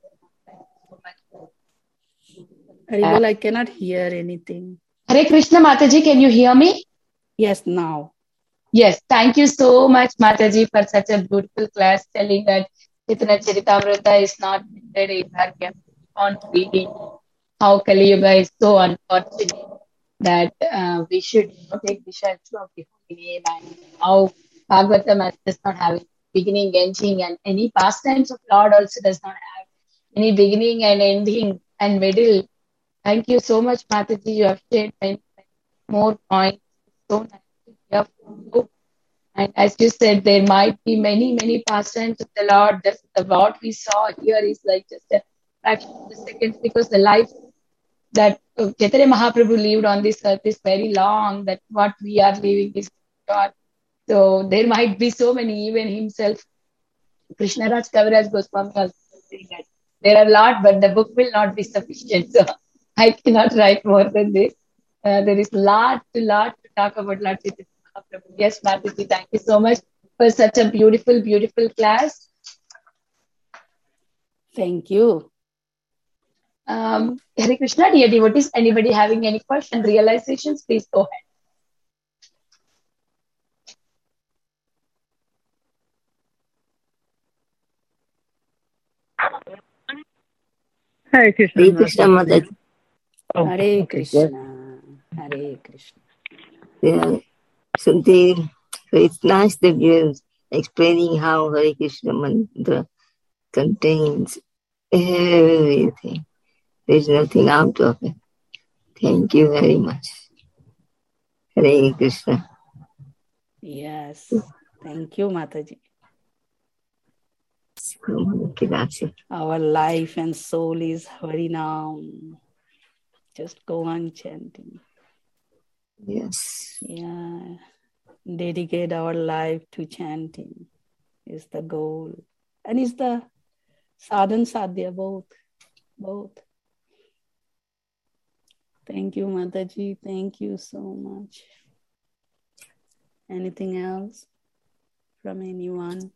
B: Haribol, I cannot hear anything.
A: Hare Krishna Mataji, can you hear me?
B: Yes, now.
A: Yes, thank you so much, Mataji, for such a beautiful class telling that Chaitanya Charitamrita is not printed in her kept on reading. How Kali Yuga is so unfortunate that we should take the shelter of the holy name, and how Bhagavatam does not have a beginning, ending, and any pastimes of Lord also does not have any beginning and ending and middle. Thank you so much, Mataji. You have shared many more points. So nice to hear from you. And as you said, there might be many, many pastimes of the Lord. What we saw here is like just a fraction of the seconds, because the life that Chaitanya Mahaprabhu lived on this earth is very long, that what we are living is short. So there might be so many, even himself, Krishnaraj Kaviraj Goswami also saying that there are a lot, but the book will not be sufficient. So I cannot write more than this. There is lot to talk about Lord Chaitanya Mahaprabhu. Yes, Mataji, thank you so much for such a beautiful, beautiful class.
B: Thank you.
A: Hare Krishna, dear devotees, anybody having any question, realizations, please go ahead.
C: Hare Krishna.
D: Hare Krishna, Mataji.
C: Oh,
B: Hare
C: okay.
B: Krishna. Hare Krishna.
D: Yeah. So it's nice that you're explaining how Hare Krishna mantra contains everything. There's nothing out of it. Thank you very much. Hare Krishna.
B: Yes. Thank you, Mataji.
D: Grazie.
B: Our life and soul is Harinam. Just go on chanting.
D: Yes.
B: Yeah. Dedicate our life to chanting is the goal. And it's the sadhan sadhya, both. Thank you, Mataji. Thank you so much. Anything else from anyone?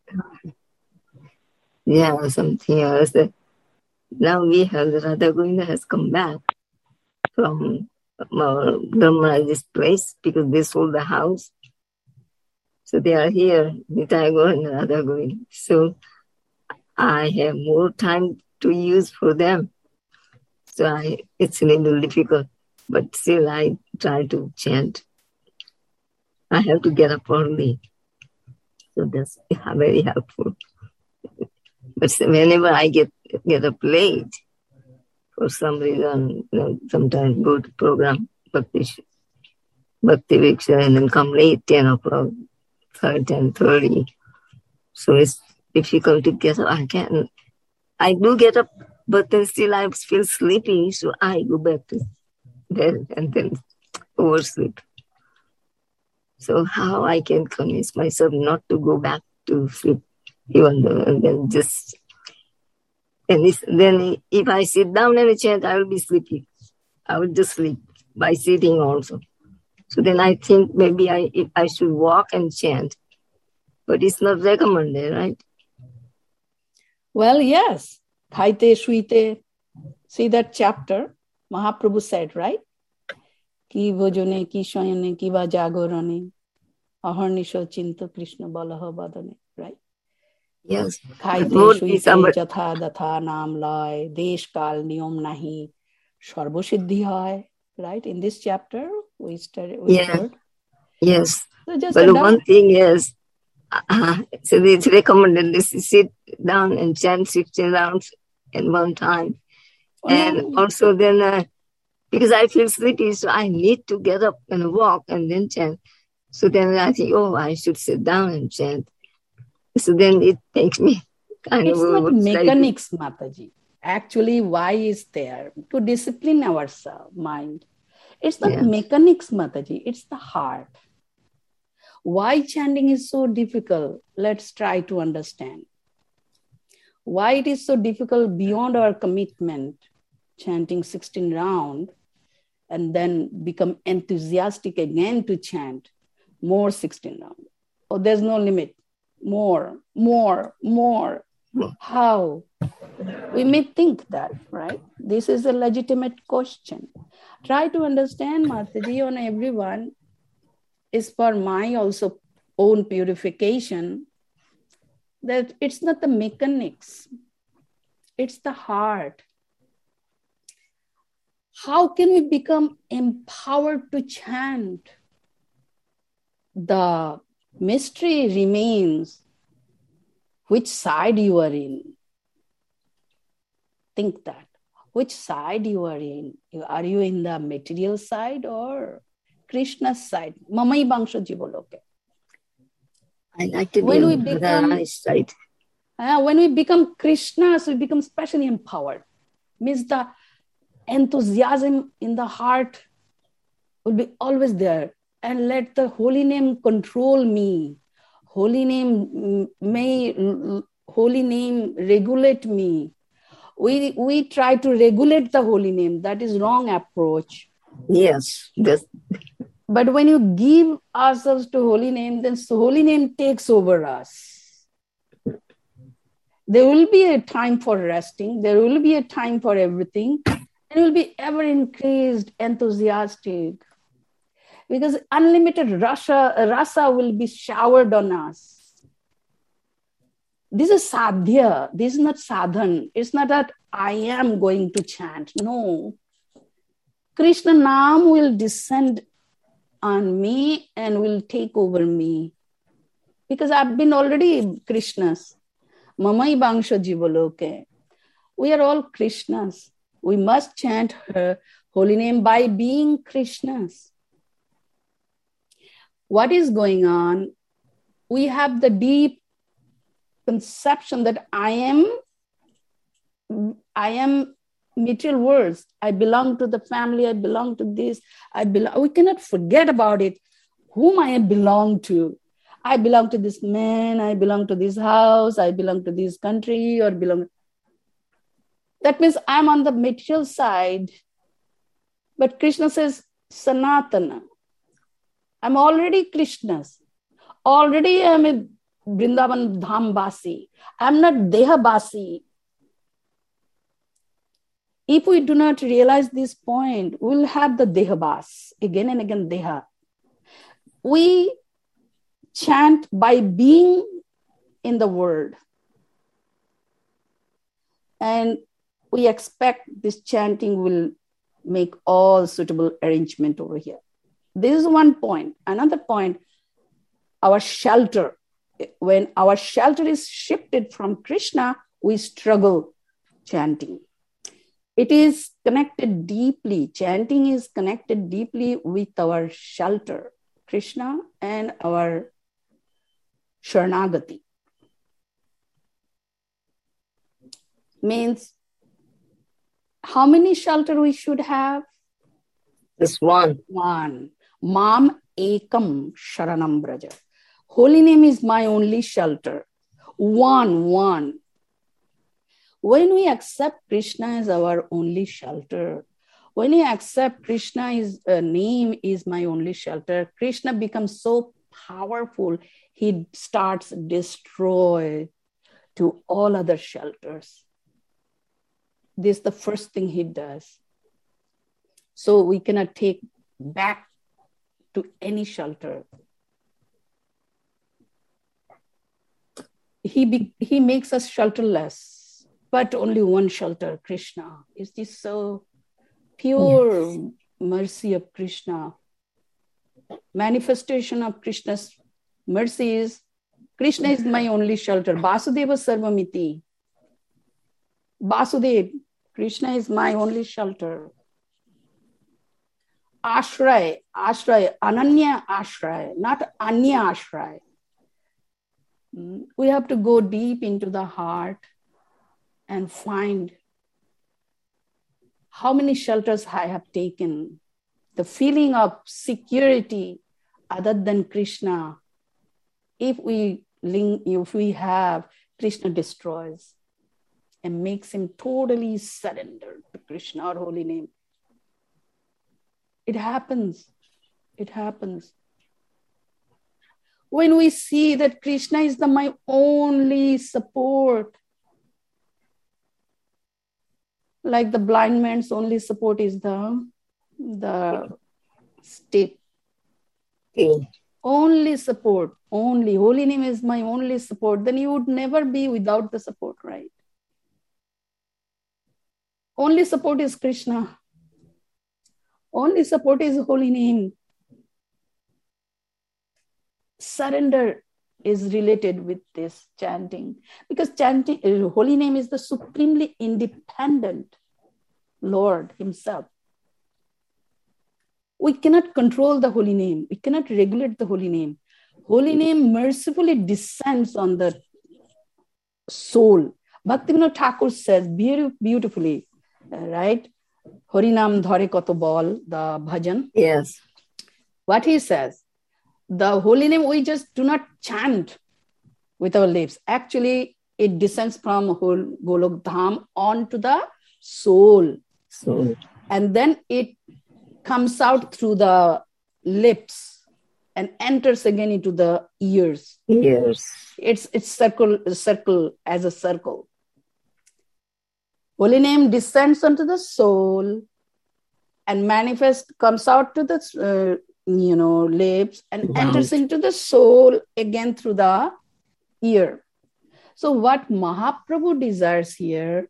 D: Yeah, something else. Now we have Radha Govinda has come back from Brahmaraja's place because they sold the house. So they are here, Nitaya and Radha Govinda. So I have more time to use for them. So it's a little difficult, but still I try to chant. I have to get up early. So that's very helpful. But whenever I get up late, for some reason, sometimes go to program, Bhakti Viksha, and then come late, 10 o'clock, 10:30. So it's difficult to get up. I do get up, but then still I feel sleepy, so I go back to bed and then oversleep. So how I can convince myself not to go back to sleep, even though, and then just, then if I sit down and chant, I will be sleepy. I will just sleep by sitting also. So then I think maybe I should walk and chant, but it's not recommended, right?
B: Well, yes. Khaite Shuite. See that chapter? Mahaprabhu said, right? Ki vojone, ki shoyane, ki va jagorane, aharnisho chinta Krishna balaha badane, right?
D: Yes.
B: Khaite Shuite jatha datha naam loy, desh kal niyom nahi, sarvo siddhi hai, right? In this chapter, we heard.
D: Yes.
B: So just
D: but one thing is, so it's recommended to sit down and chant 16 rounds at one time. And also then, because I feel sleepy, so I need to get up and walk and then chant. So then I think, I should sit down and chant. So then it makes me kind
B: it's
D: of...
B: It's not mechanics, Mataji. Actually, why is there? To discipline our mind. It's not mechanics, Mataji. It's the heart. Why chanting is so difficult? Let's try to understand. Why it is so difficult beyond our commitment, chanting 16 rounds, and then become enthusiastic again to chant. more 16 rounds. Oh, there's no limit. More. How? We may think that, right? This is a legitimate question. Try to understand, Mataji, on everyone is for my also own purification, that it's not the mechanics, it's the heart. How can we become empowered to chant? The mystery remains which side you are in. Think that. Which side you are in? Are you in the material side or Krishna's side? Mamai Bangsha Jivoloke.
D: I like to be on Radharani's side.
B: When we become Krishnas, we become specially empowered. Means the enthusiasm in the heart will be always there. And let the holy name control me. Holy name regulate me. We try to regulate the holy name. That is wrong approach.
D: Yes.
B: But when you give ourselves to holy name, then holy name takes over us. There will be a time for resting. There will be a time for everything. It will be ever increased, enthusiastic. Because unlimited rasa will be showered on us. This is sadhya. This is not sadhan. It's not that I am going to chant. No. Krishna Naam will descend on me and will take over me. Because I've been already Krishnas. Mamai Bangsha Jivaloke. We are all Krishnas. We must chant her holy name by being Krishnas. What is going on? We have the deep conception that I am material worlds. I belong to the family. I belong to this. We cannot forget about it. Whom I belong to. I belong to this man. I belong to this house. I belong to this country or belong. That means I'm on the material side. But Krishna says, Sanatana. I'm already Krishna's. Already I'm a Vrindavan Dham Basi. I'm not Deha Basi. If we do not realize this point, we'll have the Deha Bas. Again and again, Deha. We chant by being in the world. And we expect this chanting will make all suitable arrangement over here. This is one point. Another point, our shelter. When our shelter is shifted from Krishna, we struggle chanting. It is connected deeply. Chanting is connected deeply with our shelter, Krishna, and our Sharanagati. Means, how many shelter we should have?
D: This one.
B: One. Mam ekam sharanam braja. Holy name is my only shelter. One. When we accept Krishna as our only shelter, when we accept Krishna's name is my only shelter, Krishna becomes so powerful, he starts destroy to all other shelters. This is the first thing he does. So we cannot take back to any shelter. He makes us shelterless, but only one shelter, Krishna. Is this so pure mercy of Krishna? Manifestation of Krishna's mercy is, Krishna is my only shelter. Vasudeva Sarvamiti. Vasudev, Krishna is my only shelter. Ashray, Ananya Ashray, not Anya Ashray. We have to go deep into the heart and find how many shelters I have taken. The feeling of security other than Krishna. If we have, Krishna destroys and makes him totally surrendered to Krishna or holy name. It happens. When we see that Krishna is my only support, like the blind man's only support is the stick.
D: Okay.
B: Only support, only. Holy name is my only support. Then you would never be without the support, right? Only support is Krishna. Only support is holy name. Surrender is related with this chanting, because chanting, holy name is the supremely independent Lord himself. We cannot control the holy name. We cannot regulate the holy name. Holy name mercifully descends on the soul. Bhaktivinoda Thakur says beautifully, right? Harinam dhare koto bol, the bhajan.
D: Yes.
B: What he says, the holy name, we just do not chant with our lips. Actually, it descends from whole Golok Dham onto the soul.
D: So,
B: And then it comes out through the lips and enters again into the ears.
D: yes.
B: It's circle as a circle. Holy name descends onto the soul and comes out to the lips and
D: Right.
B: enters into the soul again through the ear. So what Mahaprabhu desires here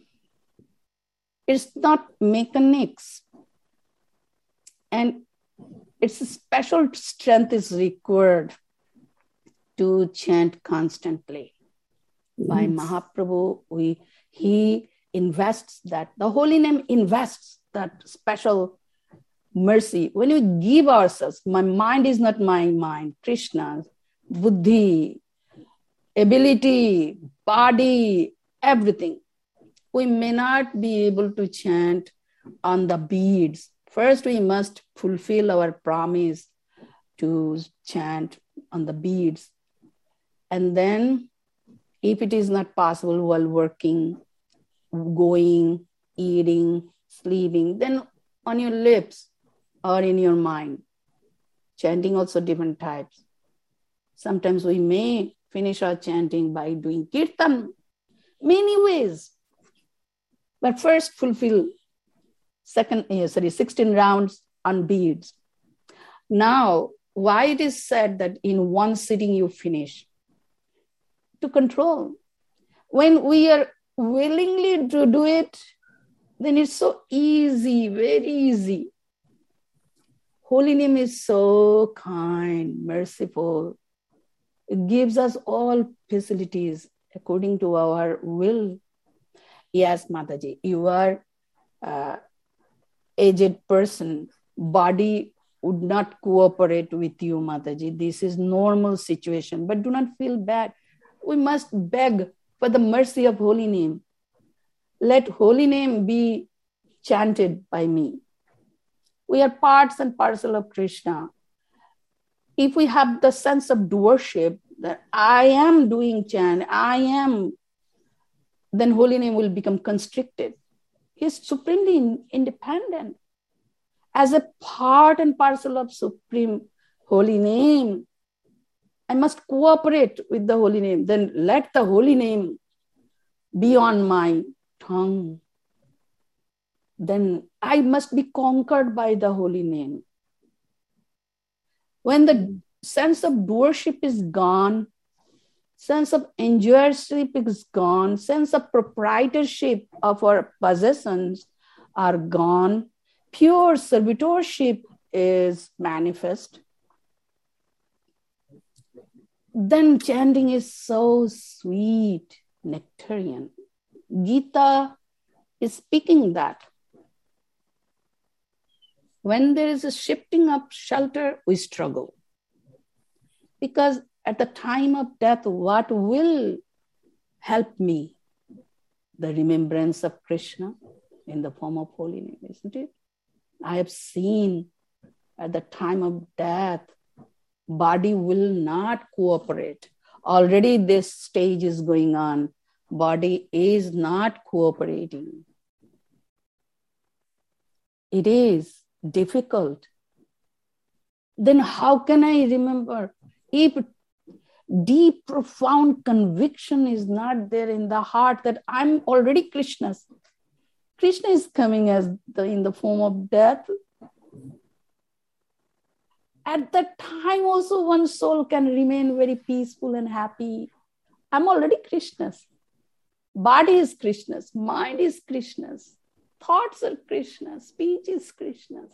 B: is not mechanics, and it's a special strength is required to chant constantly. By Mahaprabhu, he invests that, the holy name invests that special mercy. When we give ourselves, my mind is not my mind, Krishna's, buddhi, ability, body, everything. We may not be able to chant on the beads. First, we must fulfill our promise to chant on the beads. And then, if it is not possible while working, going, eating, sleeping, then on your lips or in your mind. Chanting also different types. Sometimes we may finish our chanting by doing kirtan, many ways. But first fulfill 16 rounds on beads. Now, why it is said that in one sitting you finish? To control. When we are willingly to do it, then it's so easy, very easy. Holy name is so kind, merciful. It gives us all facilities according to our will. Yes, Mataji, you are aged person, body would not cooperate with you, Mataji. This is normal situation, but do not feel bad. We must beg for the mercy of holy name. Let holy name be chanted by me. We are parts and parcel of Krishna. If we have the sense of doership, that I am doing chant, then holy name will become constricted. He is supremely independent. As a part and parcel of supreme holy name, I must cooperate with the holy name. Then let the holy name be on my tongue. Then I must be conquered by the holy name. When the sense of doership is gone, sense of enjoyership is gone, sense of proprietorship of our possessions are gone, pure servitorship is manifest, then chanting is so sweet, nectarian. Gita is speaking that. When there is a shifting of shelter, we struggle. Because at the time of death, what will help me? The remembrance of Krishna in the form of holy name, isn't it? I have seen at the time of death, body will not cooperate. Already this stage is going on. Body is not cooperating. It is difficult. Then how can I remember if deep, profound conviction is not there in the heart that I'm already Krishna's, Krishna is coming in the form of death. At that time also one soul can remain very peaceful and happy. I'm already Krishna's. Body is Krishna's. Mind is Krishna's. Thoughts are Krishna's. Speech is Krishna's.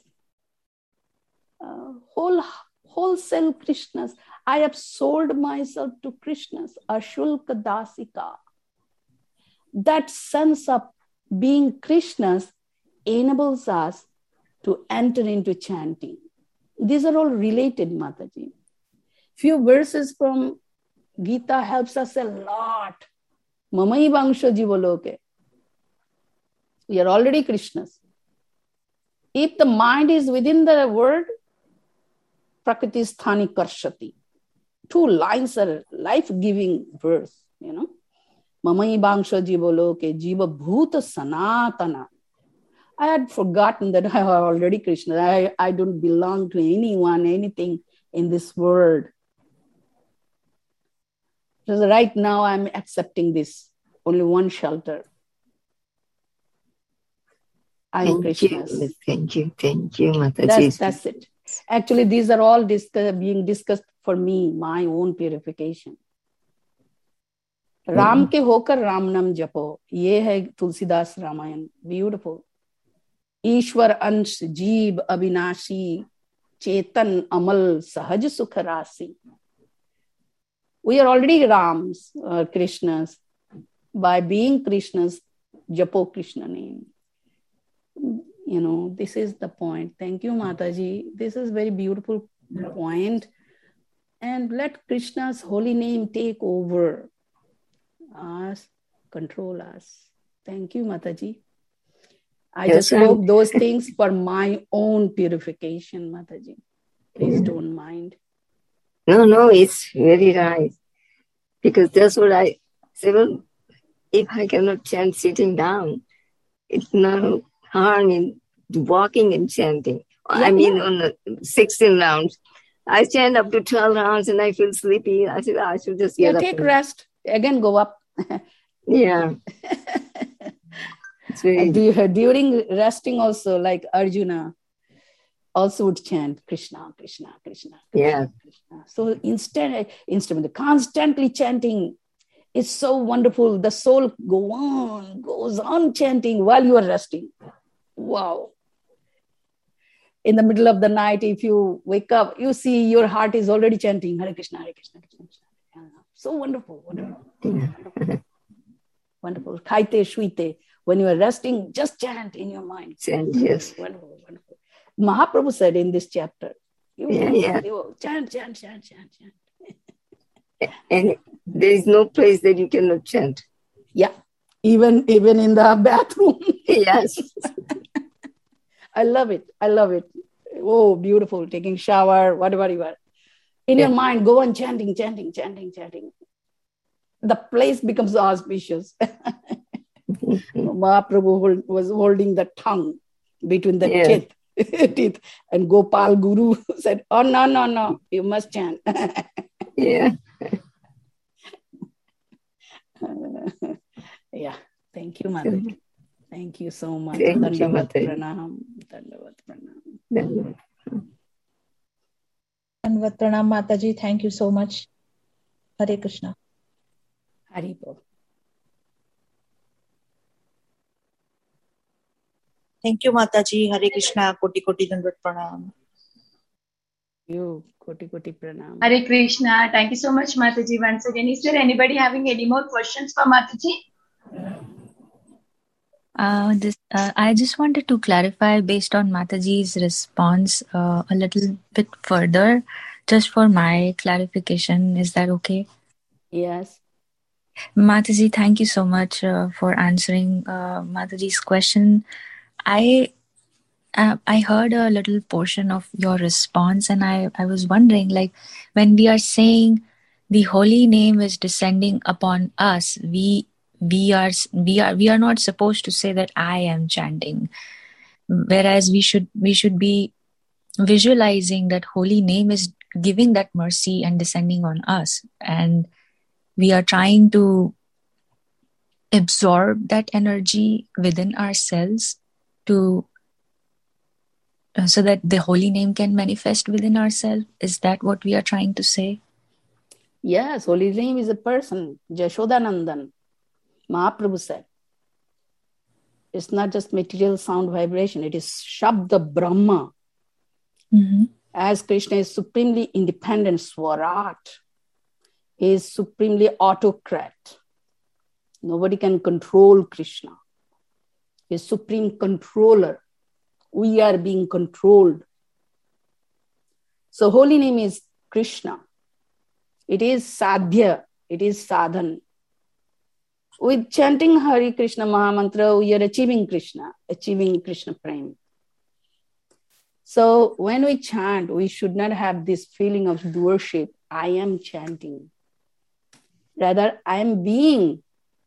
B: Wholesale Krishna's. I have sold myself to Krishna's. Ashulka Dasika. That sense of being Krishna's enables us to enter into chanting. These are all related, Mataji. Few verses from Gita helps us a lot. Mamai Vangsha Jivaloke. We are already Krishna's. If the mind is within the word, Prakriti Sthani Karshati. 2 lines are life-giving verse, Mamai Vangsha Jivaloke, Jiva Bhuta Sanatana. I had forgotten that I am already Krishna. I don't belong to anyone, anything in this world. Because right now I'm accepting this. Only one shelter. I'm Krishna's.
D: Thank you, Mataji.
B: That's it. Actually, these are all being discussed for me, my own purification. Ram ke hokar Ram nam japo. Ye hai Tulsidas Ramayan. Beautiful. Ishwar Ansh Jeev Abhinashi Chetan Amal Sahaj Sukha Rasi. We are already Rams, Krishnas. By being Krishnas, Japo Krishna name. This is the point. Thank you, Mataji. This is very beautiful point. And let Krishna's holy name take over us, control us. Thank you, Mataji. I just spoke those things for my own purification, Mataji. Please don't mind.
D: No, it's very right. Because that's what I say. Well, if I cannot chant sitting down, it's no harm in walking and chanting. Yeah, on the 16 rounds, I chant up to 12 rounds and I feel sleepy. I said, I should just get up.
B: Take rest. Again, go up.
D: Yeah.
B: During resting also, like Arjuna also would chant Krishna, Krishna, Krishna, Krishna, Krishna. So constantly chanting is so wonderful. The soul goes on chanting while you are resting. Wow. In the middle of the night, if you wake up, you see your heart is already chanting Hare Krishna, Hare Krishna, Krishna, Krishna. So wonderful, wonderful. Wonderful. Khaite, shuite. When you are resting, just chant in your mind.
D: Chant, yes.
B: Wonderful, wonderful. Mahaprabhu said in this chapter, chant.
D: And there is no place that you cannot chant.
B: Yeah, even in the bathroom.
D: Yes.
B: I love it. Oh, beautiful. Taking shower, whatever you are. In your mind, go on chanting. The place becomes auspicious. Mahaprabhu was holding the tongue between the teeth. And Gopal Guru said, oh, no, you must chant.
D: Yeah.
B: Thank you, Mother. Thank you so much. Dandavat pranam.
C: Dandavat pranam, Mataji. Thank you so much. Hare Krishna.
B: Haribol.
E: Thank you, Mataji. Hare Krishna. Koti Dandavat pranam.
B: You koti pranam.
A: Hare Krishna. Thank you so much, Mataji. Once again, is there anybody having any more questions for Mataji?
F: I just wanted to clarify based on Mataji's response a little bit further, just for my clarification. Is that okay?
B: Yes.
F: Mataji, thank you so much for answering Mataji's question. I heard a little portion of your response, and I was wondering, like, when we are saying the holy name is descending upon us, we are not supposed to say that I am chanting, whereas we should be visualizing that holy name is giving that mercy and descending on us. And we are trying to absorb that energy within ourselves to so that the holy name can manifest within ourselves. Is that what we are trying to say?
B: Yes, holy name is a person. Jashodanandan, Mahaprabhu said. It's not just material sound vibration. It is Shabda Brahma.
F: Mm-hmm.
B: As Krishna is supremely independent Swarat, he is supremely autocrat. Nobody can control Krishna. He is supreme controller. We are being controlled. So holy name is Krishna. It is sadhya. It is sadhan. With chanting Hare Krishna Mahamantra, we are achieving Krishna Prem. So when we chant, we should not have this feeling of doership. I am chanting. Rather, I am being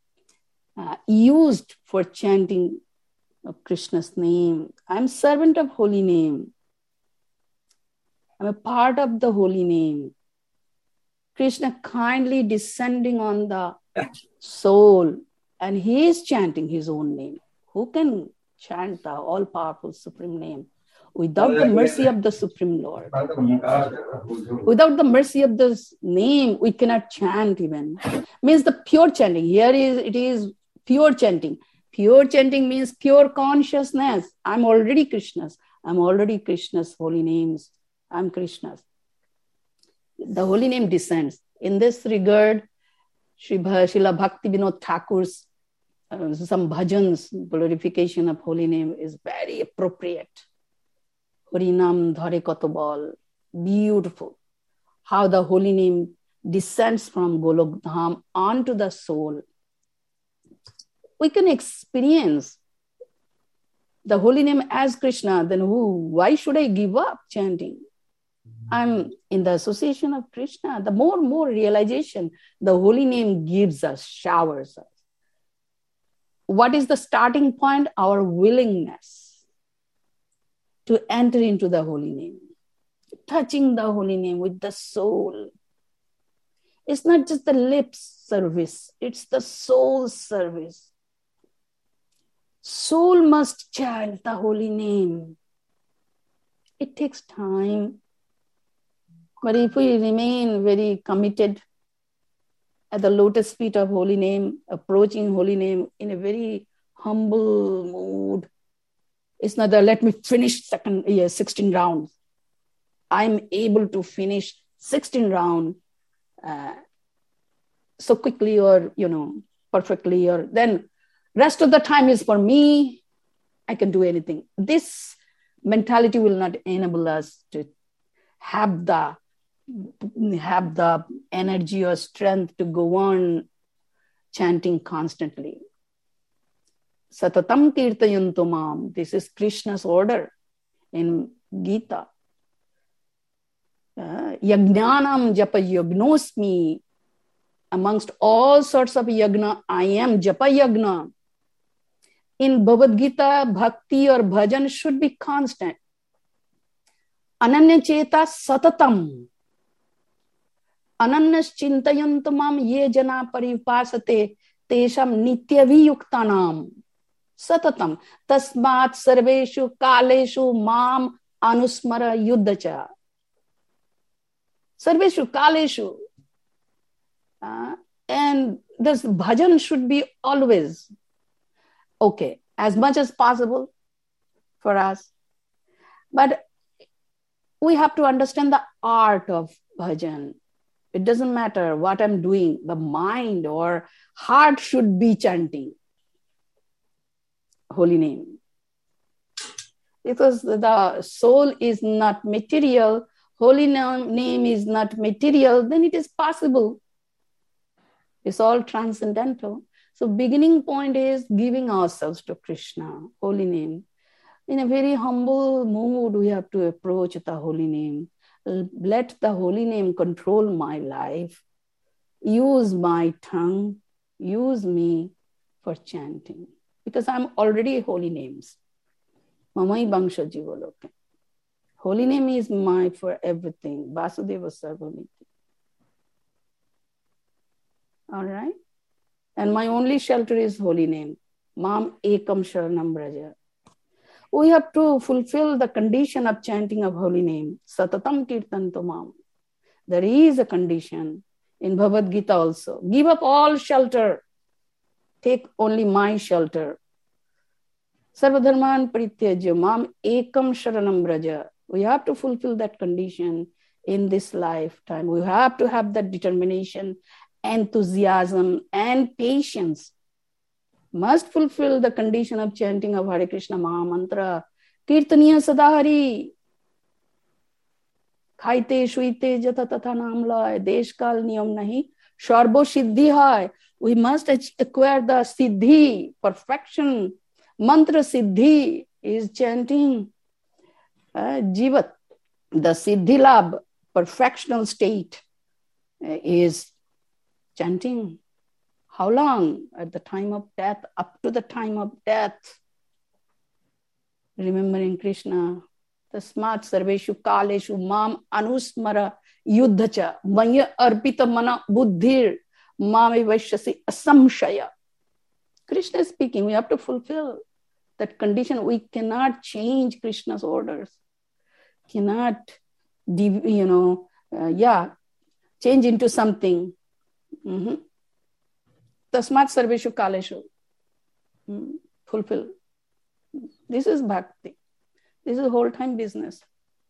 B: used for chanting of Krishna's name. I'm servant of holy name. I'm a part of the holy name. Krishna kindly descending on the soul, and he is chanting his own name. Who can chant the all-powerful supreme name without the mercy of the Supreme Lord? Without the mercy of this name, we cannot chant even. Means the pure chanting. Here it is pure chanting. Pure chanting means pure consciousness. I'm already Krishna's. I'm already Krishna's holy names. I'm Krishna's. The holy name descends. In this regard, Srila Bhakti Vinod Thakur's some bhajans, glorification of holy name is very appropriate. Harinam dhare koto bol. Beautiful. How the holy name descends from Golok Dham onto the soul. We can experience the holy name as Krishna. Then why should I give up chanting? I'm in the association of Krishna. The more realization the holy name gives us, showers us. What is the starting point? Our willingness to enter into the holy name. Touching the holy name with the soul. It's not just the lips service, it's the soul service. Soul must chant the holy name. It takes time. But if we remain very committed at the lotus feet of holy name, approaching holy name in a very humble mood, it's not that let me finish 16 rounds. I'm able to finish 16 rounds so quickly or, perfectly, or then rest of the time is for me. I can do anything. This mentality will not enable us to have the energy or strength to go on chanting constantly. Satatam kirtayantu mam. This is Krishna's order in Gita. Yagnanam japa yagnosmi. Amongst all sorts of yagna, I am japa yagna. In Bhagavad Gita, bhakti or bhajan should be constant. Ananya cheta satatam. Ananyas chintayantu mam ye jana paripasate tesham nitya viyuktanam. Satatam. Tasmat sarveshu kaleshu mam anusmara yuddhacha. Sarveshu kaleshu. And this bhajan should be always okay, as much as possible for us. But we have to understand the art of bhajan. It doesn't matter what I'm doing, the mind or heart should be chanting holy name. Because the soul is not material, holy name is not material, then it is possible. It's all transcendental. So beginning point is giving ourselves to Krishna, holy name. In a very humble mood, we have to approach the holy name. Let the holy name control my life. Use my tongue. Use me for chanting. Because I'm already holy names. Mamai Bangsha Jivaloke. Holy name is my for everything. Vasudeva Sarvamiti. All right. And my only shelter is holy name. Mam Ekam Sharanam Braja. We have to fulfill the condition of chanting of holy name. Satatam Kirtanto Mam. There is a condition in Bhagavad Gita also. Give up all shelter. Take only my shelter. Sarvadharman Parityajya Mam Ekam Sharanam Braja. We have to fulfill that condition in this lifetime. We have to have that determination, enthusiasm, and patience. Must fulfill the condition of chanting of Hare Krishna Maha Mantra. Kirtaniya Sadahari. Khaite shuite jata tatha naam laye. Desh kal niyam nahi. Sharbo siddhi hai. We must acquire the siddhi, perfection. Mantra siddhi is chanting. Jivat, the siddhi labh, perfectional state is chanting. How long? At the time of death, up to the time of death. Remembering Krishna. Tasmat sarveshu kaleshu mam anusmara yuddhacha maya arpita mana buddhir mame vaishyasi asamshaya. Krishna is speaking. We have to fulfill that condition. We cannot change Krishna's orders. Cannot, change into something. Tasmat sarveshu kaleshu. Fulfill. This is bhakti. This is whole time business.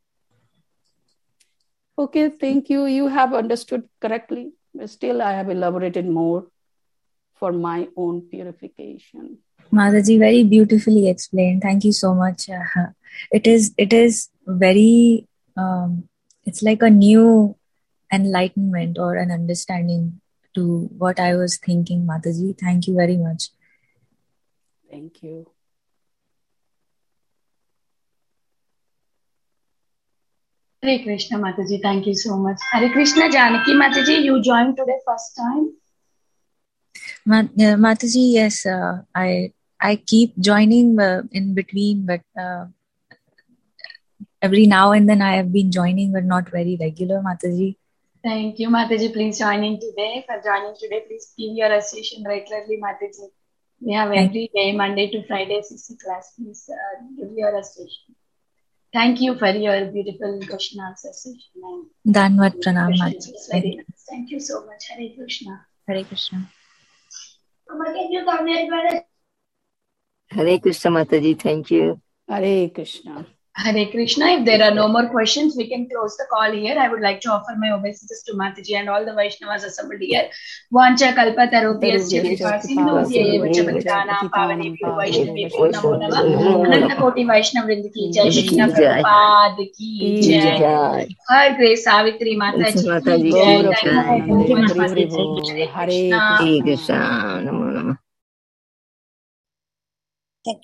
B: Okay, thank you. You have understood correctly. But still, I have elaborated more for my own purification.
F: Mataji, very beautifully explained. Thank you so much. It is very, it's like a new enlightenment or an understanding to what I was thinking, Mataji. Thank you very much.
B: Thank you.
A: Hare Krishna Mataji, thank you so much. Hare Krishna Janaki Mataji, you joined today first time?
F: Mataji, yes, I keep joining in between, but every now and then I have been joining, but not very regular, Mataji.
A: Thank you, Mataji. Please join in today. For joining today, please give your association regularly, Mataji. We have every day, Monday to Friday, 60 class. Please give your association. Thank you for your beautiful question answer session.
F: Dhanwad Pranam, Mataji.
A: Thank you so much. Hare Krishna.
F: Hare Krishna.
D: Hare Krishna Mataji, thank you.
B: Hare Krishna.
A: Hare Krishna. If there are no more questions, we can close the call here. I would like to offer my obeisances to Mataji and all the Vaishnavas assembled here. Vancha kalpa tarobhyasya kripa sindhubhya eva cha patitana pavanebhyo Vaishnavebhyo namo namah. Ananta koti Vaishnav vrinda ki jai. Srila Prabhupada ki jai. Her Grace Savitri Mataji ki jai.
B: Hare Krishna.
D: Hare Krishna. Namo Namah.